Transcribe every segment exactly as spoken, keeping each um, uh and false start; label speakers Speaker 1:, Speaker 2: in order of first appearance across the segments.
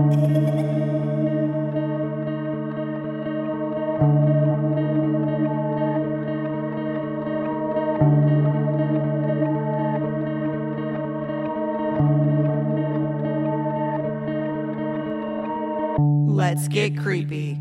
Speaker 1: Let's get creepy.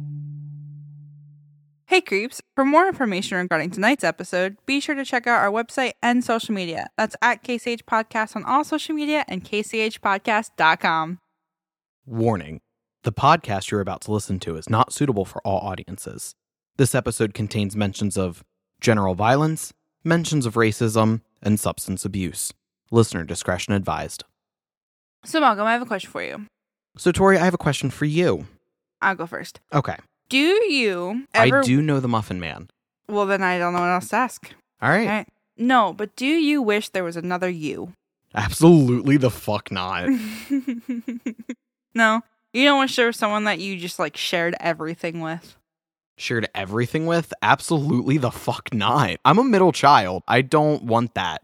Speaker 1: Hey creeps, for more information regarding tonight's episode, be sure to check out our website and social media. That's at K C H Podcast on all social media and K C H podcast dot com.
Speaker 2: Warning. The podcast you're about to listen to is not suitable for all audiences. This episode contains mentions of general violence, mentions of racism, and substance abuse. Listener discretion advised.
Speaker 1: So Malcolm, I have a question for you.
Speaker 2: So Tori, I have a question for you.
Speaker 1: I'll go first.
Speaker 2: Okay.
Speaker 1: Do you ever...
Speaker 2: I do know the Muffin Man.
Speaker 1: Well, then I don't know what else to ask.
Speaker 2: All right.
Speaker 1: All right. No, but do you wish there was another you?
Speaker 2: Absolutely the fuck not.
Speaker 1: No? You don't wish there was someone that you just, like, shared everything with?
Speaker 2: Shared everything with? Absolutely the fuck not. I'm a middle child. I don't want that.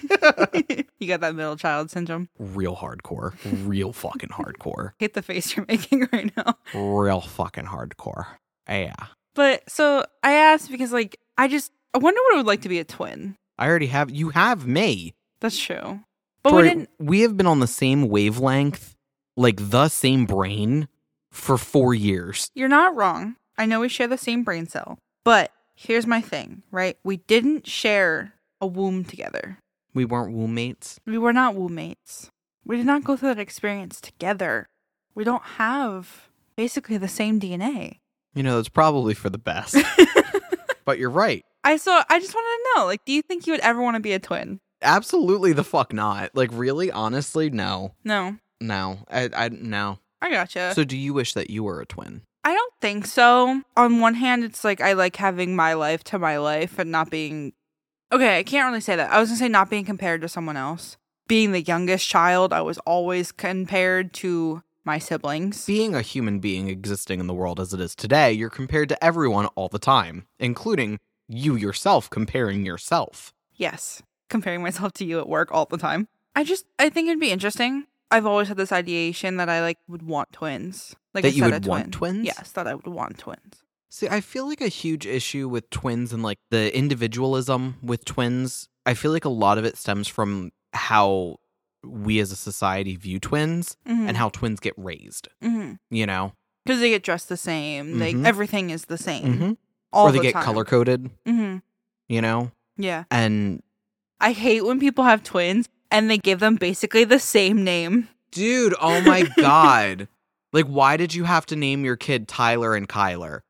Speaker 1: You got that middle child syndrome.
Speaker 2: Real hardcore. Real fucking hardcore.
Speaker 1: Hate the face you're making right now.
Speaker 2: Real fucking hardcore. Yeah.
Speaker 1: But, so, I asked because, like, I just, I wonder what it would like to be a twin.
Speaker 2: I already have, you have me.
Speaker 1: That's true. But
Speaker 2: Tori,
Speaker 1: we didn't.
Speaker 2: We have been on the same wavelength, like the same brain, for four years.
Speaker 1: You're not wrong. I know we share the same brain cell. But here's my thing, right? We didn't share a womb together.
Speaker 2: We weren't womb mates.
Speaker 1: We were not womb mates. We did not go through that experience together. We don't have basically the same D N A.
Speaker 2: You know, that's probably for the best. But you're right.
Speaker 1: I so I just wanted to know, like, do you think you would ever want to be a twin?
Speaker 2: Absolutely the fuck not. Like, really, honestly, no.
Speaker 1: No.
Speaker 2: No. I, I, no.
Speaker 1: I gotcha.
Speaker 2: So do you wish that you were a twin?
Speaker 1: I don't think so. On one hand, it's like I like having my life to my life and not being... Okay, I can't really say that. I was going to say not being compared to someone else. Being the youngest child, I was always compared to my siblings.
Speaker 2: Being a human being existing in the world as it is today, you're compared to everyone all the time, including you yourself comparing yourself.
Speaker 1: Yes, comparing myself to you at work all the time. I just, I think it'd be interesting. I've always had this ideation that I, like, would want twins. Like
Speaker 2: that
Speaker 1: a
Speaker 2: you
Speaker 1: set
Speaker 2: would
Speaker 1: of
Speaker 2: want
Speaker 1: twin.
Speaker 2: twins?
Speaker 1: Yes, that I would want twins.
Speaker 2: See, I feel like a huge issue with twins and, like, the individualism with twins, I feel like a lot of it stems from how we as a society view twins
Speaker 1: Mm-hmm.
Speaker 2: and how twins get raised,
Speaker 1: Mm-hmm.
Speaker 2: you know?
Speaker 1: Because they get dressed the same.
Speaker 2: Mhm.
Speaker 1: They Everything is the same.
Speaker 2: Mm-hmm.
Speaker 1: All
Speaker 2: Or they
Speaker 1: the
Speaker 2: get
Speaker 1: time.
Speaker 2: color-coded,
Speaker 1: Mm-hmm.
Speaker 2: you know?
Speaker 1: Yeah.
Speaker 2: And,
Speaker 1: I hate when people have twins and they give them basically the same name.
Speaker 2: dude, oh my God. Like, why did you have to name your kid Tyler and Kyler?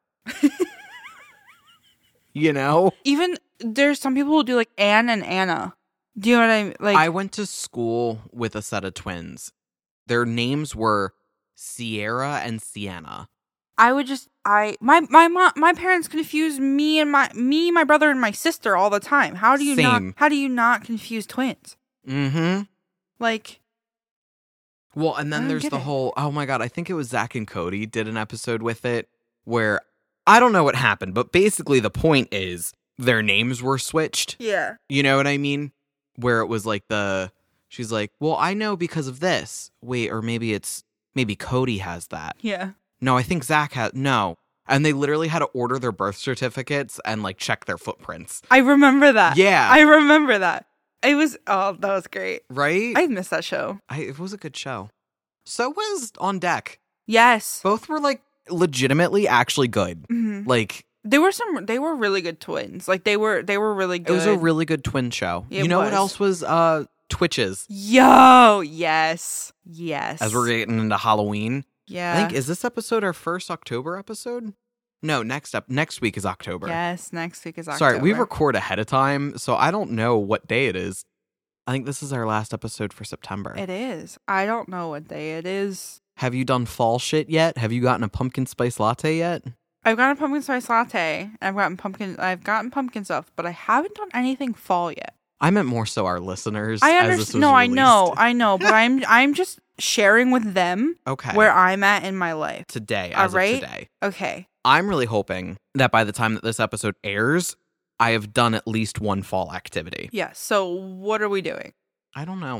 Speaker 2: You know?
Speaker 1: Even, there's some people who do, like, Anne and Anna. Do you know what I mean? Like,
Speaker 2: I went to school with a set of twins. Their names were Sierra and Sienna.
Speaker 1: I would just, I, my, my, mom, my parents confuse me and my, me, my brother and my sister all the time. How do you
Speaker 2: Same.
Speaker 1: not, how do you not confuse twins?
Speaker 2: Mm-hmm.
Speaker 1: Like,
Speaker 2: Well, and
Speaker 1: I
Speaker 2: then
Speaker 1: don't
Speaker 2: there's
Speaker 1: get
Speaker 2: the
Speaker 1: it.
Speaker 2: whole, oh my God, I think it was Zach and Cody did an episode with it where I don't know what happened, but basically the point is their names were switched.
Speaker 1: yeah.
Speaker 2: You know what I mean? Where it was like the, she's like, well, I know because of this. Wait, or maybe it's, maybe Cody has that.
Speaker 1: Yeah.
Speaker 2: No, I think Zach has, no. And they literally had to order their birth certificates and like check their footprints.
Speaker 1: I remember that.
Speaker 2: Yeah.
Speaker 1: I remember that. It was, oh, that was great.
Speaker 2: Right?
Speaker 1: I missed that show.
Speaker 2: I, it was a good show. So was On Deck.
Speaker 1: Yes.
Speaker 2: Both were like legitimately actually good.
Speaker 1: Mhm.
Speaker 2: Like,
Speaker 1: They were some, they were really good twins. Like, they were, they were really good.
Speaker 2: it was a really good twin show.
Speaker 1: It
Speaker 2: you know
Speaker 1: was.
Speaker 2: what else was uh Twitches?
Speaker 1: Yo, yes. Yes.
Speaker 2: As we're getting into Halloween.
Speaker 1: yeah.
Speaker 2: I think, is this episode our first October episode? No, next up next week is October.
Speaker 1: Yes, next week is October.
Speaker 2: Sorry, we record ahead of time, so I don't know what day it is. I think this is our last episode for September.
Speaker 1: It is. I don't know what day it is.
Speaker 2: Have you done fall shit yet? Have you gotten a pumpkin spice latte yet?
Speaker 1: I've gotten a pumpkin spice latte. I've gotten pumpkin. I've gotten pumpkin stuff, but I haven't done anything fall yet.
Speaker 2: I meant more so our listeners.
Speaker 1: I
Speaker 2: as this
Speaker 1: understand.
Speaker 2: was
Speaker 1: No, I know,
Speaker 2: released.
Speaker 1: I know, but I'm I'm just sharing with them
Speaker 2: Okay.
Speaker 1: where I'm at in my life.
Speaker 2: Today,
Speaker 1: All
Speaker 2: as
Speaker 1: right.
Speaker 2: of today.
Speaker 1: Okay.
Speaker 2: I'm really hoping that by the time that this episode airs, I have done at least one fall activity.
Speaker 1: Yeah. So what are we doing?
Speaker 2: I don't know.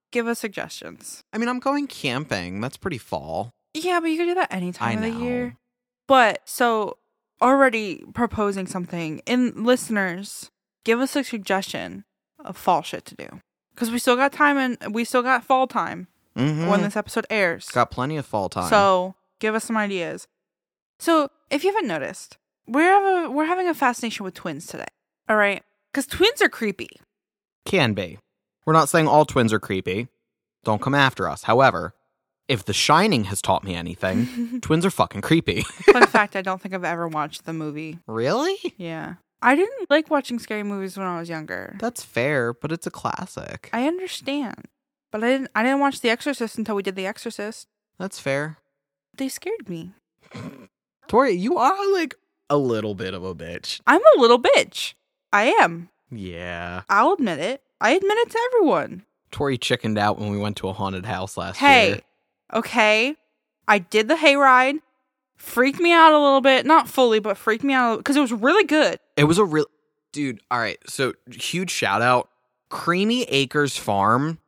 Speaker 1: give us suggestions.
Speaker 2: I mean, I'm going camping. That's pretty fall.
Speaker 1: Yeah, but you can do that any time
Speaker 2: I
Speaker 1: of the
Speaker 2: know.
Speaker 1: year. But, so, already proposing something. And listeners, give us a suggestion of fall shit to do. Because we still got time and we still got fall time
Speaker 2: Mm-hmm.
Speaker 1: when this episode airs.
Speaker 2: Got plenty of fall time.
Speaker 1: So, give us some ideas. So, if you haven't noticed, we're, have a, we're having a fascination with twins today. All right? Because twins are creepy.
Speaker 2: Can be. We're not saying all twins are creepy. Don't come after us. However, if The Shining has taught me anything, twins are fucking creepy.
Speaker 1: Fun fact, I don't think I've ever watched the movie.
Speaker 2: Really?
Speaker 1: Yeah. I didn't like watching scary movies when I was younger.
Speaker 2: That's fair, but it's a classic.
Speaker 1: I understand. But I didn't I didn't watch The Exorcist until we did The Exorcist.
Speaker 2: That's fair.
Speaker 1: They scared me.
Speaker 2: Tori, you are like a little bit of a bitch.
Speaker 1: I'm a little bitch. I am.
Speaker 2: Yeah.
Speaker 1: I'll admit it. I admit it to everyone.
Speaker 2: Tori chickened out when we went to a haunted house last
Speaker 1: Hey,
Speaker 2: year.
Speaker 1: okay. I did the hayride. Freaked me out a little bit. Not fully, but freaked me out because it was really good.
Speaker 2: It was a real... Dude, all right. So, huge shout out. Creamy Acres Farm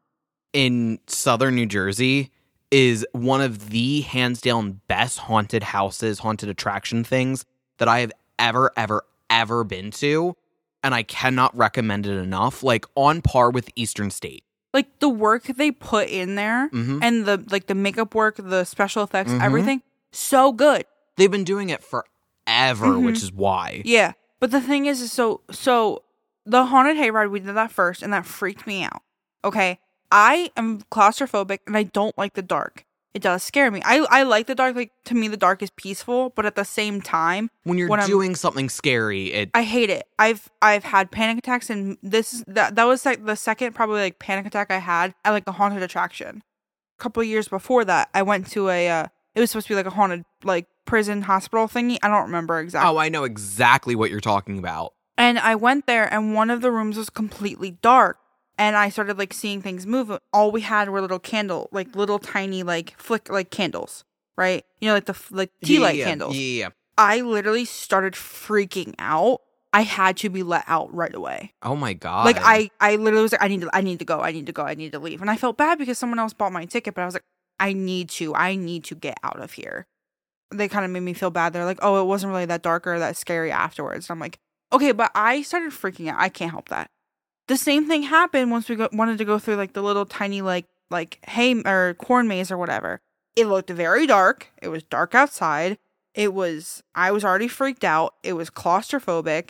Speaker 2: in southern New Jersey is one of the hands down best haunted houses, haunted attraction things that I have ever, ever, ever been to. And I cannot recommend it enough. Like, on par with Eastern State.
Speaker 1: Like, the work they put in there
Speaker 2: Mm-hmm.
Speaker 1: and the like the makeup work, the special effects,
Speaker 2: Mhm.
Speaker 1: everything, so good.
Speaker 2: They've been doing it forever,
Speaker 1: Mhm.
Speaker 2: which is why.
Speaker 1: Yeah. But the thing is, is so, so the haunted hayride, we did that first, and that freaked me out. Okay? I am claustrophobic, and I don't like the dark. It does scare me. I, I like the dark. Like, to me, the dark is peaceful, but at the same time,
Speaker 2: When you're
Speaker 1: when I'm-
Speaker 2: doing something scary, it...
Speaker 1: I hate it. I've I've had panic attacks, and this is that that was like the second probably like panic attack I had at like a haunted attraction. A couple of years before that, I went to a uh, it was supposed to be like a haunted like prison hospital thingy. I don't remember exactly.
Speaker 2: Oh, I know exactly what you're talking about.
Speaker 1: And I went there, and one of the rooms was completely dark. And I started like seeing things move. All we had were little candle, like little tiny like flick like candles, right? You know, like the f- like tea light
Speaker 2: yeah,
Speaker 1: candles.
Speaker 2: Yeah, yeah.
Speaker 1: I literally started freaking out. I had to be let out right away.
Speaker 2: Oh my god.
Speaker 1: Like I, I literally was like, I need to, I need to go, I need to go, I need to leave. And I felt bad because someone else bought my ticket, but I was like, I need to, I need to get out of here. They kind of made me feel bad. They're like, oh, it wasn't really that dark or that scary afterwards. And I'm like, okay, but I started freaking out. I can't help that. The same thing happened once we go, wanted to go through like the little tiny like like hay or corn maze or whatever. It looked very dark. It was dark outside. It was, I was already freaked out. It was claustrophobic.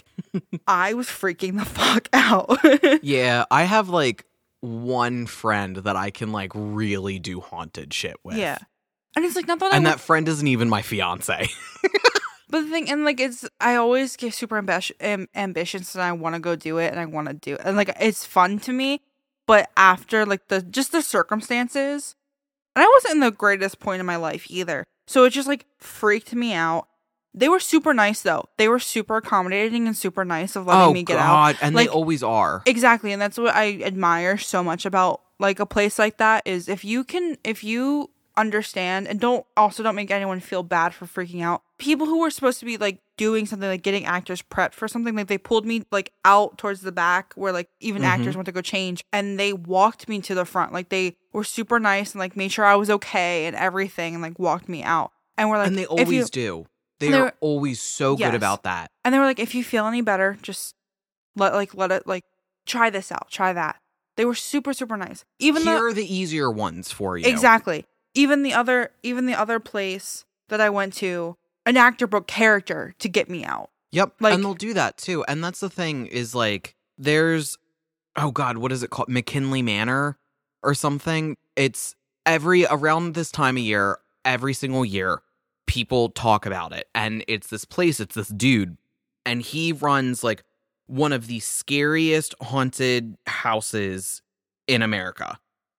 Speaker 1: I was freaking the fuck out.
Speaker 2: Yeah, I have like one friend that I can like really do haunted shit with.
Speaker 1: Yeah. And it's like, not that I
Speaker 2: And
Speaker 1: would-
Speaker 2: that friend isn't even my fiance.
Speaker 1: But the thing, and like, it's, I always get super ambi- am- ambitious and I want to go do it and I want to do it. And like, it's fun to me. But after like the, just the circumstances, and I wasn't in the greatest point in my life either. So it just like freaked me out. They were super nice though. They were super accommodating and super nice of letting
Speaker 2: Oh
Speaker 1: me get
Speaker 2: god,
Speaker 1: out.
Speaker 2: and
Speaker 1: Like,
Speaker 2: they always are.
Speaker 1: exactly. And that's what I admire so much about like a place like that is if you can, if you understand and don't also don't make anyone feel bad for freaking out. People who were supposed to be like doing something like getting actors prepped for something, like they pulled me like out towards the back where like even
Speaker 2: Mhm.
Speaker 1: actors went to go change and they walked me to the front. Like they were super nice and like made sure I was okay and everything and like walked me out. And we're like,
Speaker 2: and they
Speaker 1: if
Speaker 2: always
Speaker 1: you,
Speaker 2: do. They
Speaker 1: They're-
Speaker 2: are always so
Speaker 1: Yes.
Speaker 2: good about that.
Speaker 1: and they were like, if you feel any better, just let like let it like try this out, try that. They were super super nice. Even
Speaker 2: Here
Speaker 1: the
Speaker 2: are the easier ones for you.
Speaker 1: exactly. Even the other even the other place that I went to, an actor broke character to get me out.
Speaker 2: Yep.
Speaker 1: Like-
Speaker 2: and they'll do that too. And that's the thing is like there's oh god, what is it called? McKinley Manor or something. It's every around this time of year, every single year, people talk about it. And it's this place, it's this dude, and he runs like one of the scariest haunted houses in America.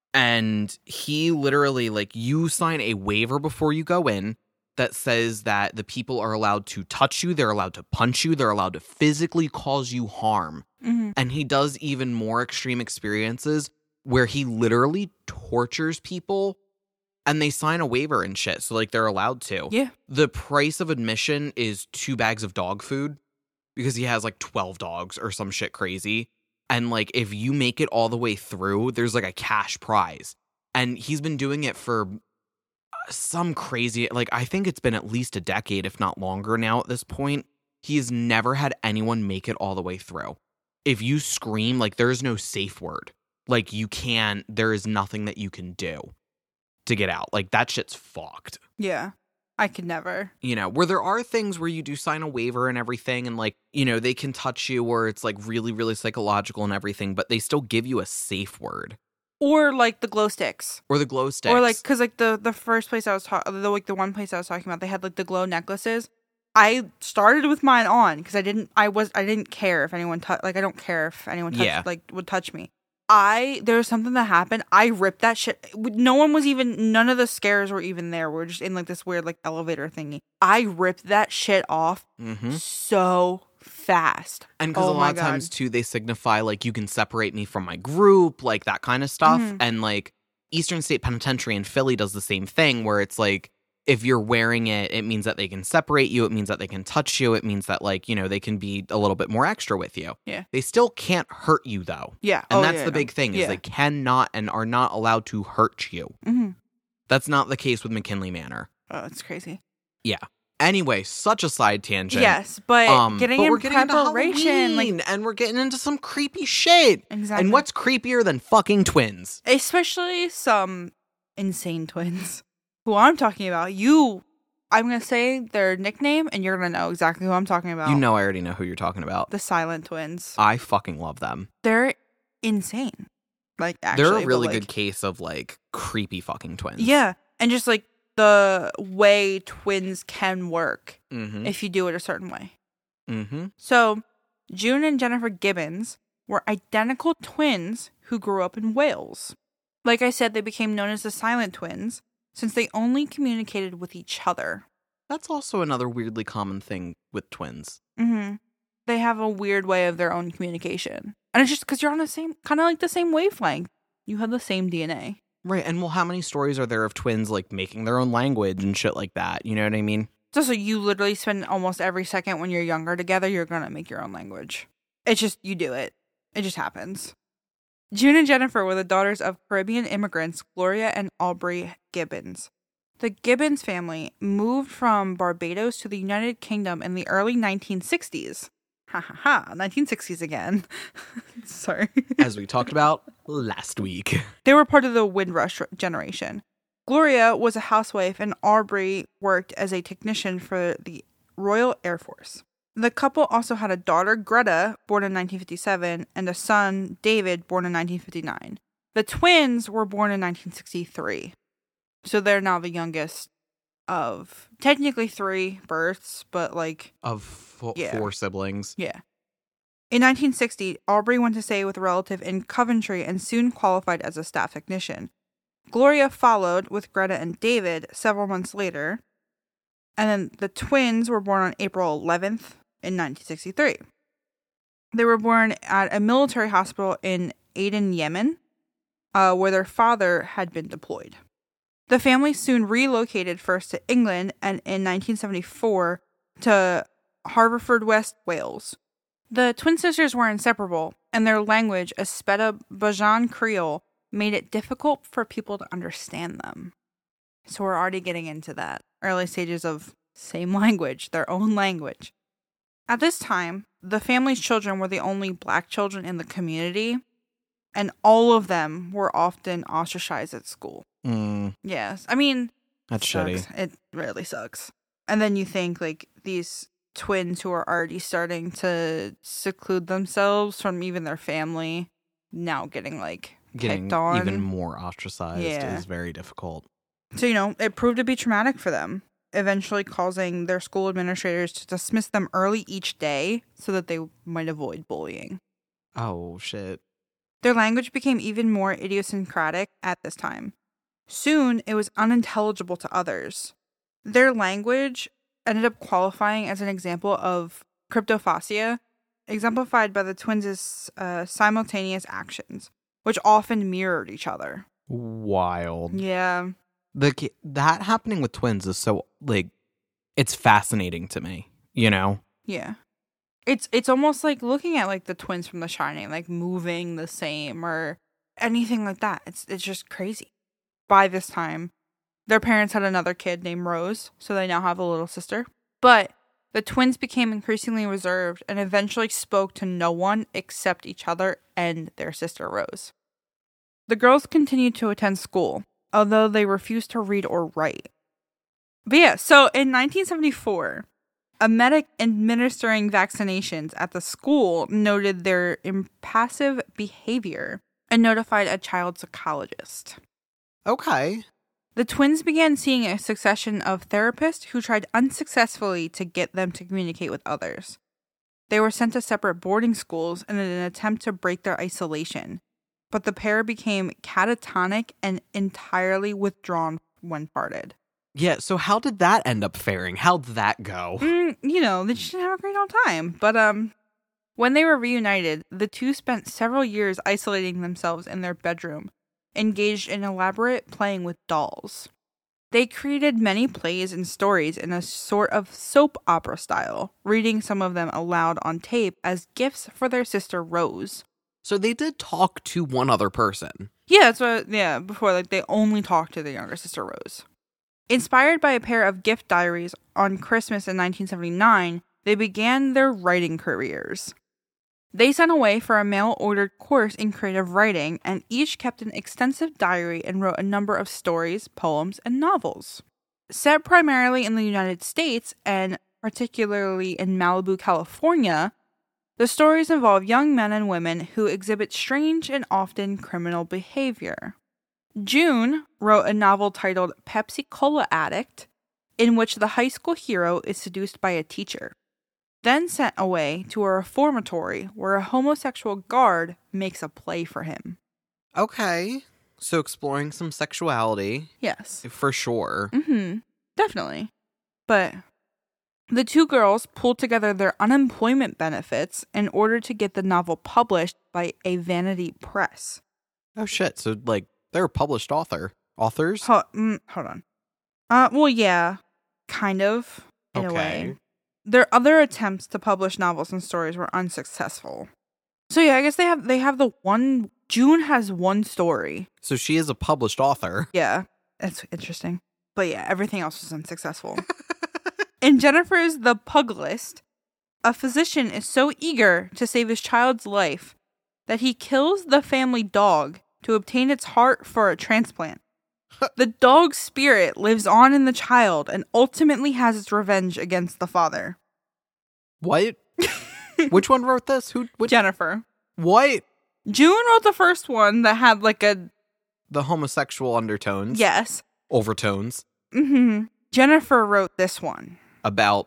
Speaker 2: And he literally, like, you sign a waiver before you go in that says that the people are allowed to touch you, they're allowed to punch you, they're allowed to physically cause you harm.
Speaker 1: Mm-hmm.
Speaker 2: And he does even more extreme experiences where he literally tortures people and they sign a waiver and shit. So, like, they're allowed to.
Speaker 1: Yeah.
Speaker 2: The price of admission is two bags of dog food because he has, like, twelve dogs or some shit crazy. And, like, if you make it all the way through, there's, like, a cash prize. And he's been doing it for some crazy, like, I think it's been at least a decade, if not longer now at this point. He's never had anyone make it all the way through. If you scream, like, there is no safe word. Like, you can't, there is nothing that you can do to get out. Like, that shit's fucked.
Speaker 1: Yeah. I could never.
Speaker 2: You know, where there are things where you do sign a waiver and everything, and, like, you know, they can touch you where it's, like, really, really psychological and everything, but they still give you a safe word.
Speaker 1: Or, like, the glow sticks.
Speaker 2: Or the glow sticks.
Speaker 1: Or, like, because, like, the, the first place I was talking, the like, the one place I was talking about, they had, like, the glow necklaces. I started with mine on, because I didn't, I was, I didn't care if anyone, touched, like, I don't care if anyone, touched,
Speaker 2: yeah.
Speaker 1: like, would touch me. I, there was something that happened. I ripped that shit. No one was even, none of the scares were even there. We were just in like this weird like elevator thingy. I ripped that shit off
Speaker 2: mm-hmm.
Speaker 1: so fast.
Speaker 2: And because
Speaker 1: oh
Speaker 2: a lot of
Speaker 1: God.
Speaker 2: times too, they signify like you can separate me from my group, like that kind of stuff.
Speaker 1: Mm-hmm.
Speaker 2: And like Eastern State Penitentiary in Philly does the same thing where it's like, if you're wearing it, it means that they can separate you. It means that they can touch you. It means that, like, you know, they can be a little bit more extra with you.
Speaker 1: Yeah.
Speaker 2: They still can't hurt you, though.
Speaker 1: Yeah.
Speaker 2: And
Speaker 1: oh,
Speaker 2: that's
Speaker 1: yeah,
Speaker 2: the
Speaker 1: no.
Speaker 2: big thing, is
Speaker 1: yeah.
Speaker 2: they cannot and are not allowed to hurt you.
Speaker 1: Mm-hmm.
Speaker 2: That's not the case with McKinley Manor.
Speaker 1: Oh, it's crazy.
Speaker 2: Yeah. Anyway, such a side tangent.
Speaker 1: Yes, but
Speaker 2: um,
Speaker 1: getting
Speaker 2: but
Speaker 1: in
Speaker 2: we're getting
Speaker 1: preparation.
Speaker 2: Into
Speaker 1: like,
Speaker 2: and we're getting into some creepy shit.
Speaker 1: Exactly.
Speaker 2: And what's creepier than fucking twins?
Speaker 1: Especially some insane twins. Who I'm talking about. You... I'm going to say their nickname, and you're going to know exactly who I'm talking about.
Speaker 2: You know I already know who you're talking about.
Speaker 1: The Silent Twins.
Speaker 2: I fucking love them.
Speaker 1: They're insane. Like, actually.
Speaker 2: They're a really
Speaker 1: like,
Speaker 2: good case of, like, creepy fucking twins.
Speaker 1: Yeah. And just, like, the way twins can work
Speaker 2: mm-hmm.
Speaker 1: if you do it a certain way.
Speaker 2: Mm-hmm.
Speaker 1: So, June and Jennifer Gibbons were identical twins who grew up in Wales. Like I said, they became known as the Silent Twins, since they only communicated with each other.
Speaker 2: That's also another weirdly common thing with twins.
Speaker 1: Mm-hmm. They have a weird way of their own communication. And it's just because you're on the same, kind of like the same wavelength. You have the same D N A.
Speaker 2: Right, and well, how many stories are there of twins, like, making their own language and shit like that? You know what I mean?
Speaker 1: So, so you literally spend almost every second when you're younger together, you're going to make your own language. It's just, you do it. It just happens. June and Jennifer were the daughters of Caribbean immigrants Gloria and Aubrey Gibbons. The Gibbons family moved from Barbados to the United Kingdom in the early nineteen sixties. Ha ha ha, nineteen sixties again. Sorry.
Speaker 2: As we talked about last week.
Speaker 1: They were part of the Windrush generation. Gloria was a housewife and Aubrey worked as a technician for the Royal Air Force. The couple also had a daughter, Greta, born in nineteen fifty-seven, and a son, David, born in nineteen fifty-nine. The twins were born in nineteen sixty-three. So they're now the youngest of technically three births, but like...
Speaker 2: Of fo-
Speaker 1: yeah.
Speaker 2: four siblings.
Speaker 1: Yeah. In nineteen sixty, Aubrey went to stay with a relative in Coventry and soon qualified as a staff technician. Gloria followed with Greta and David several months later. And then the twins were born on April eleventh in nineteen sixty-three. They were born at a military hospital in Aden, Yemen, uh, where their father had been deployed. The family soon relocated first to England and in nineteen seventy-four to Haverfordwest, Wales. The twin sisters were inseparable, and their language, Espada Bajan Creole, made it difficult for people to understand them. So we're already getting into that. Early stages of same language, their own language. At this time, the family's children were the only black children in the community, and all of them were often ostracized at school.
Speaker 2: Mm,
Speaker 1: Yes. I mean,
Speaker 2: that's
Speaker 1: sucks.
Speaker 2: shitty.
Speaker 1: It really sucks. And then you think, like, these twins who are already starting to seclude themselves from even their family, now getting, like,
Speaker 2: Getting
Speaker 1: picked on.
Speaker 2: even more ostracized
Speaker 1: Yeah.
Speaker 2: is very difficult.
Speaker 1: So, you know, it proved to be traumatic for them, eventually causing their school administrators to dismiss them early each day so that they might avoid bullying.
Speaker 2: Oh, shit.
Speaker 1: Their language became even more idiosyncratic at this time. Soon, it was unintelligible to others. Their language ended up qualifying as an example of cryptophasia, exemplified by the twins' uh, simultaneous actions, which often mirrored each other.
Speaker 2: Wild.
Speaker 1: Yeah.
Speaker 2: The ki- that happening with twins is so, like, it's fascinating to me, you know?
Speaker 1: Yeah. It's it's almost like looking at like the twins from The Shining, like moving the same or anything like that. It's it's just crazy. By this time, their parents had another kid named Rose, so they now have a little sister. But the twins became increasingly reserved and eventually spoke to no one except each other and their sister Rose. The girls continued to attend school, although they refused to read or write. But yeah, so in nineteen seventy-four, a medic administering vaccinations at the school noted their impassive behavior and notified a child psychologist.
Speaker 2: Okay.
Speaker 1: The twins began seeing a succession of therapists who tried unsuccessfully to get them to communicate with others. They were sent to separate boarding schools in an attempt to break their isolation, but the pair became catatonic and entirely withdrawn when parted.
Speaker 2: Yeah, so how did that end up faring? How'd that go?
Speaker 1: Mm, you know, they just didn't have a great old time. But um, when they were reunited, the two spent several years isolating themselves in their bedroom, engaged in elaborate playing with dolls. They created many plays and stories in a sort of soap opera style, reading some of them aloud on tape as gifts for their sister Rose.
Speaker 2: So they did talk to one other person.
Speaker 1: Yeah, that's what, yeah, before, like, they only talked to their younger sister Rose. Inspired by a pair of gift diaries on Christmas in nineteen seventy-nine, they began their writing careers. They sent away for a mail-ordered course in creative writing, and each kept an extensive diary and wrote a number of stories, poems, and novels. Set primarily in the United States, and particularly in Malibu, California, the stories involve young men and women who exhibit strange and often criminal behavior. June wrote a novel titled Pepsi Cola Addict, in which the high school hero is seduced by a teacher, then sent away to a reformatory where a homosexual guard makes a play for him.
Speaker 2: Okay. So exploring some sexuality.
Speaker 1: Yes.
Speaker 2: For sure.
Speaker 1: Mm-hmm. Definitely. But the two girls pulled together their unemployment benefits in order to get the novel published by a vanity press.
Speaker 2: Oh shit, so like they're a published author. Authors?
Speaker 1: Ho- mm, hold on. Uh, well, yeah. Kind of, in
Speaker 2: okay.
Speaker 1: a way. Their other attempts to publish novels and stories were unsuccessful. So yeah, I guess they have they have the one... June has one story.
Speaker 2: So she is a published author.
Speaker 1: Yeah, that's interesting. But yeah, everything else was unsuccessful. In Jennifer's The Pug List, a physician is so eager to save his child's life that he kills the family dog to obtain its heart for a transplant. The dog's spirit lives on in the child and ultimately has its revenge against the father.
Speaker 2: What? Which one wrote this? Who? Which?
Speaker 1: Jennifer.
Speaker 2: What?
Speaker 1: June wrote the first one that had like a...
Speaker 2: The homosexual undertones.
Speaker 1: Yes.
Speaker 2: Overtones.
Speaker 1: Mm-hmm. Jennifer wrote this one.
Speaker 2: About...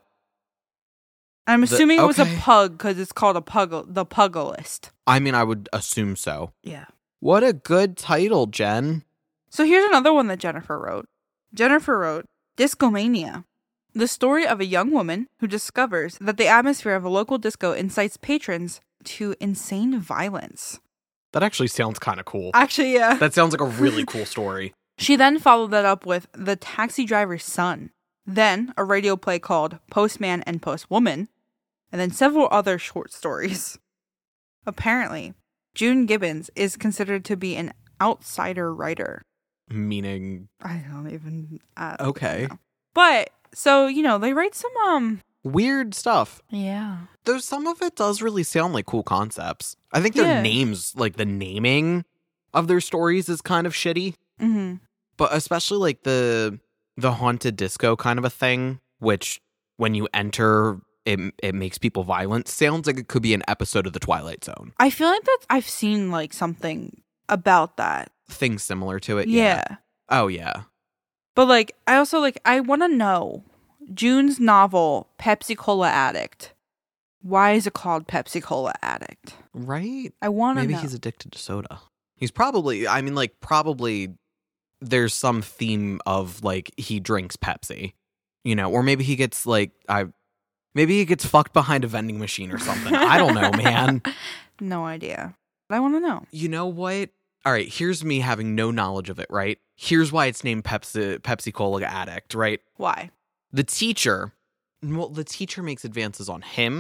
Speaker 1: I'm assuming
Speaker 2: the, okay.
Speaker 1: it was a pug because it's called a pug, The Pug List.
Speaker 2: I mean, I would assume so.
Speaker 1: Yeah.
Speaker 2: What a good title, Jen.
Speaker 1: So here's another one that Jennifer wrote. Jennifer wrote Discomania, the story of a young woman who discovers that the atmosphere of a local disco incites patrons to insane violence.
Speaker 2: That actually sounds kind of cool.
Speaker 1: Actually, yeah.
Speaker 2: That sounds like a really cool story.
Speaker 1: She then followed that up with The Taxi Driver's Son, then a radio play called Postman and Postwoman, and then several other short stories. Apparently, June Gibbons is considered to be an outsider writer.
Speaker 2: Meaning?
Speaker 1: I don't even... Uh,
Speaker 2: okay.
Speaker 1: know. But, so, you know, they write some, um...
Speaker 2: weird stuff.
Speaker 1: Yeah.
Speaker 2: Though some of it does really sound like cool concepts. I think their
Speaker 1: yeah.
Speaker 2: names, like the naming of their stories is kind of shitty.
Speaker 1: Mm-hmm.
Speaker 2: But especially like the the haunted disco kind of a thing, which when you enter, it it makes people violent. Sounds like it could be an episode of The Twilight Zone.
Speaker 1: I feel like that I've seen like something about that.
Speaker 2: Things similar to it.
Speaker 1: Yeah.
Speaker 2: yeah. Oh, yeah.
Speaker 1: But like, I also like, I want to know June's novel, Pepsi Cola Addict. Why is it called Pepsi Cola Addict?
Speaker 2: Right?
Speaker 1: I want to know.
Speaker 2: Maybe he's addicted to soda. He's probably, I mean, like, probably there's some theme of, like, he drinks Pepsi, you know, or maybe he gets, like, I, maybe he gets fucked behind a vending machine or something. I don't know, man.
Speaker 1: No idea. But I want to know.
Speaker 2: You know what? All right, here's me having no knowledge of it, right? Here's why it's named Pepsi, Pepsi Cola Addict, right?
Speaker 1: Why?
Speaker 2: The teacher, well, the teacher makes advances on him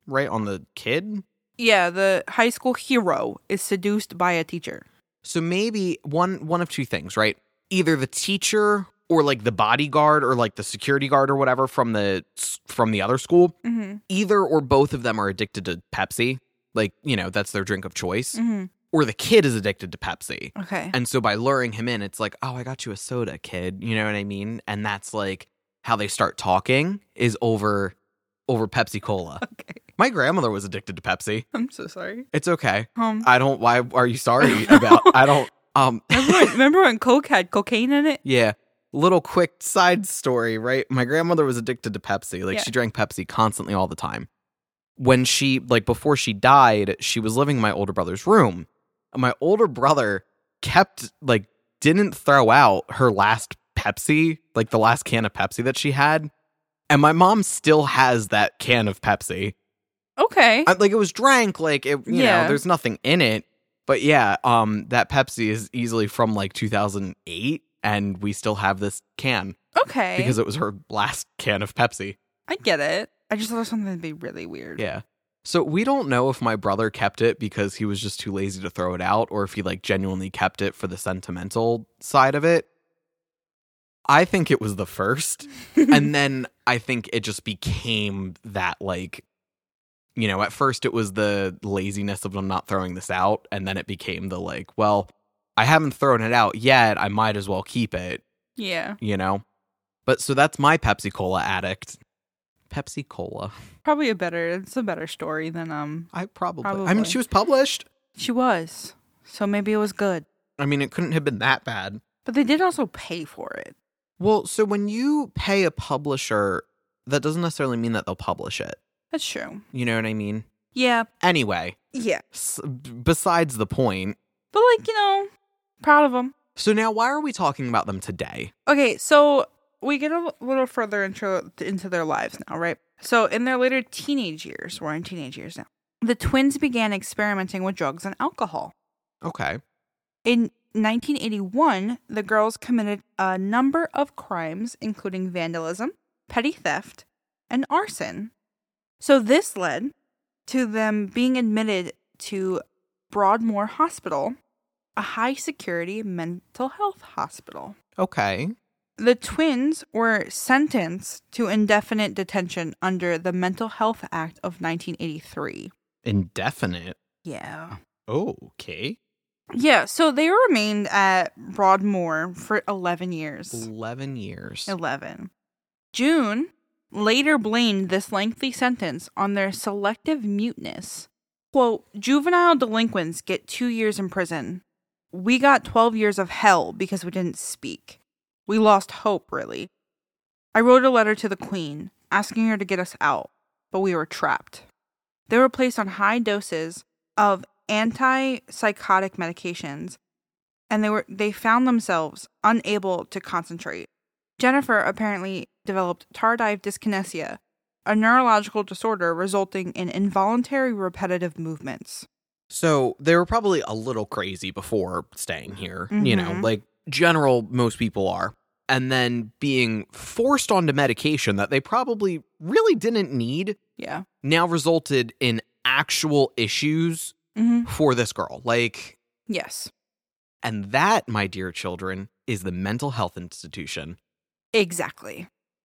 Speaker 2: right? On the kid?
Speaker 1: Yeah, the high school hero is seduced by a teacher.
Speaker 2: So maybe one one of two things, right? Either the teacher or like the bodyguard or like the security guard or whatever from the from the other school.
Speaker 1: Mm-hmm.
Speaker 2: Either or both of them are addicted to Pepsi. Like, you know, that's their drink of choice.
Speaker 1: Mm-hmm.
Speaker 2: Or the kid is addicted to Pepsi.
Speaker 1: Okay.
Speaker 2: And so by luring him in, it's like, oh, I got you a soda, kid. You know what I mean? And that's like how they start talking is over over Pepsi Cola.
Speaker 1: Okay.
Speaker 2: My grandmother was addicted to Pepsi.
Speaker 1: I'm so sorry.
Speaker 2: It's okay.
Speaker 1: Um,
Speaker 2: I don't, why are you sorry about, I don't, um.
Speaker 1: remember, when, remember when Coke had cocaine in it?
Speaker 2: Yeah. Little quick side story, right? My grandmother was addicted to Pepsi. Like,
Speaker 1: Yeah.
Speaker 2: she drank Pepsi constantly all the time. When she, like, before she died, she was living in my older brother's room. And my older brother kept, like, didn't throw out her last Pepsi, like the last can of Pepsi that she had. And my mom still has that can of Pepsi.
Speaker 1: Okay.
Speaker 2: I, like, it was drank, like, it, you
Speaker 1: Yeah.
Speaker 2: know, there's nothing in it. But yeah, um, that Pepsi is easily from, like, two thousand eight, and we still have this can.
Speaker 1: Okay.
Speaker 2: Because it was her last can of Pepsi.
Speaker 1: I get it. I just thought it was something that'd be really weird.
Speaker 2: Yeah. So we don't know if my brother kept it because he was just too lazy to throw it out, or if he, like, genuinely kept it for the sentimental side of it. I think it was the first. And then I think it just became that, like, you know, at first it was the laziness of I'm not throwing this out. And then it became the, like, well, I haven't thrown it out yet. I might as well keep it,
Speaker 1: Yeah.
Speaker 2: you know? But so that's my Pepsi Cola addict. Pepsi Cola.
Speaker 1: Probably a better, it's a better story than, um,
Speaker 2: I probably,
Speaker 1: Probably.
Speaker 2: I mean, she was published.
Speaker 1: she was. So maybe it was good.
Speaker 2: I mean, it couldn't have been that bad.
Speaker 1: But they did also pay for it.
Speaker 2: Well, so when you pay a publisher, that doesn't necessarily mean that they'll publish it.
Speaker 1: That's true.
Speaker 2: You know what I mean?
Speaker 1: Yeah.
Speaker 2: Anyway,
Speaker 1: Yeah.
Speaker 2: s- besides the point.
Speaker 1: But, like, you know, proud of them.
Speaker 2: So now why are we talking about them today?
Speaker 1: Okay, so we get a little further into, into their lives now, right? So in their later teenage years, we're in teenage years now, the twins began experimenting with drugs and alcohol.
Speaker 2: Okay.
Speaker 1: In nineteen eighty-one, the girls committed a number of crimes, including vandalism, petty theft, and arson. So this led to them being admitted to Broadmoor Hospital, a high-security mental health hospital.
Speaker 2: Okay.
Speaker 1: The twins were sentenced to indefinite detention under the Mental Health Act of nineteen eighty-three.
Speaker 2: Indefinite.
Speaker 1: Yeah.
Speaker 2: Oh, okay.
Speaker 1: Yeah, so they remained at Broadmoor for eleven years.
Speaker 2: eleven years.
Speaker 1: eleven. June later blamed this lengthy sentence on their selective muteness. Quote, juvenile delinquents get two years in prison. We got twelve years of hell because we didn't speak. We lost hope, really. I wrote a letter to the Queen, asking her to get us out, but we were trapped. They were placed on high doses of antipsychotic medications, and they were they found themselves unable to concentrate. Jennifer apparently developed tardive dyskinesia, a neurological disorder resulting in involuntary repetitive movements.
Speaker 2: So they were probably a little crazy before staying here. You know,
Speaker 1: Mhm.
Speaker 2: like general most people are. And then being forced onto medication that they probably really didn't need
Speaker 1: Yeah.
Speaker 2: now resulted in actual issues
Speaker 1: Mm-hmm.
Speaker 2: for this girl. Like,
Speaker 1: Yes.
Speaker 2: and that, my dear children, is the mental health institution.
Speaker 1: Exactly.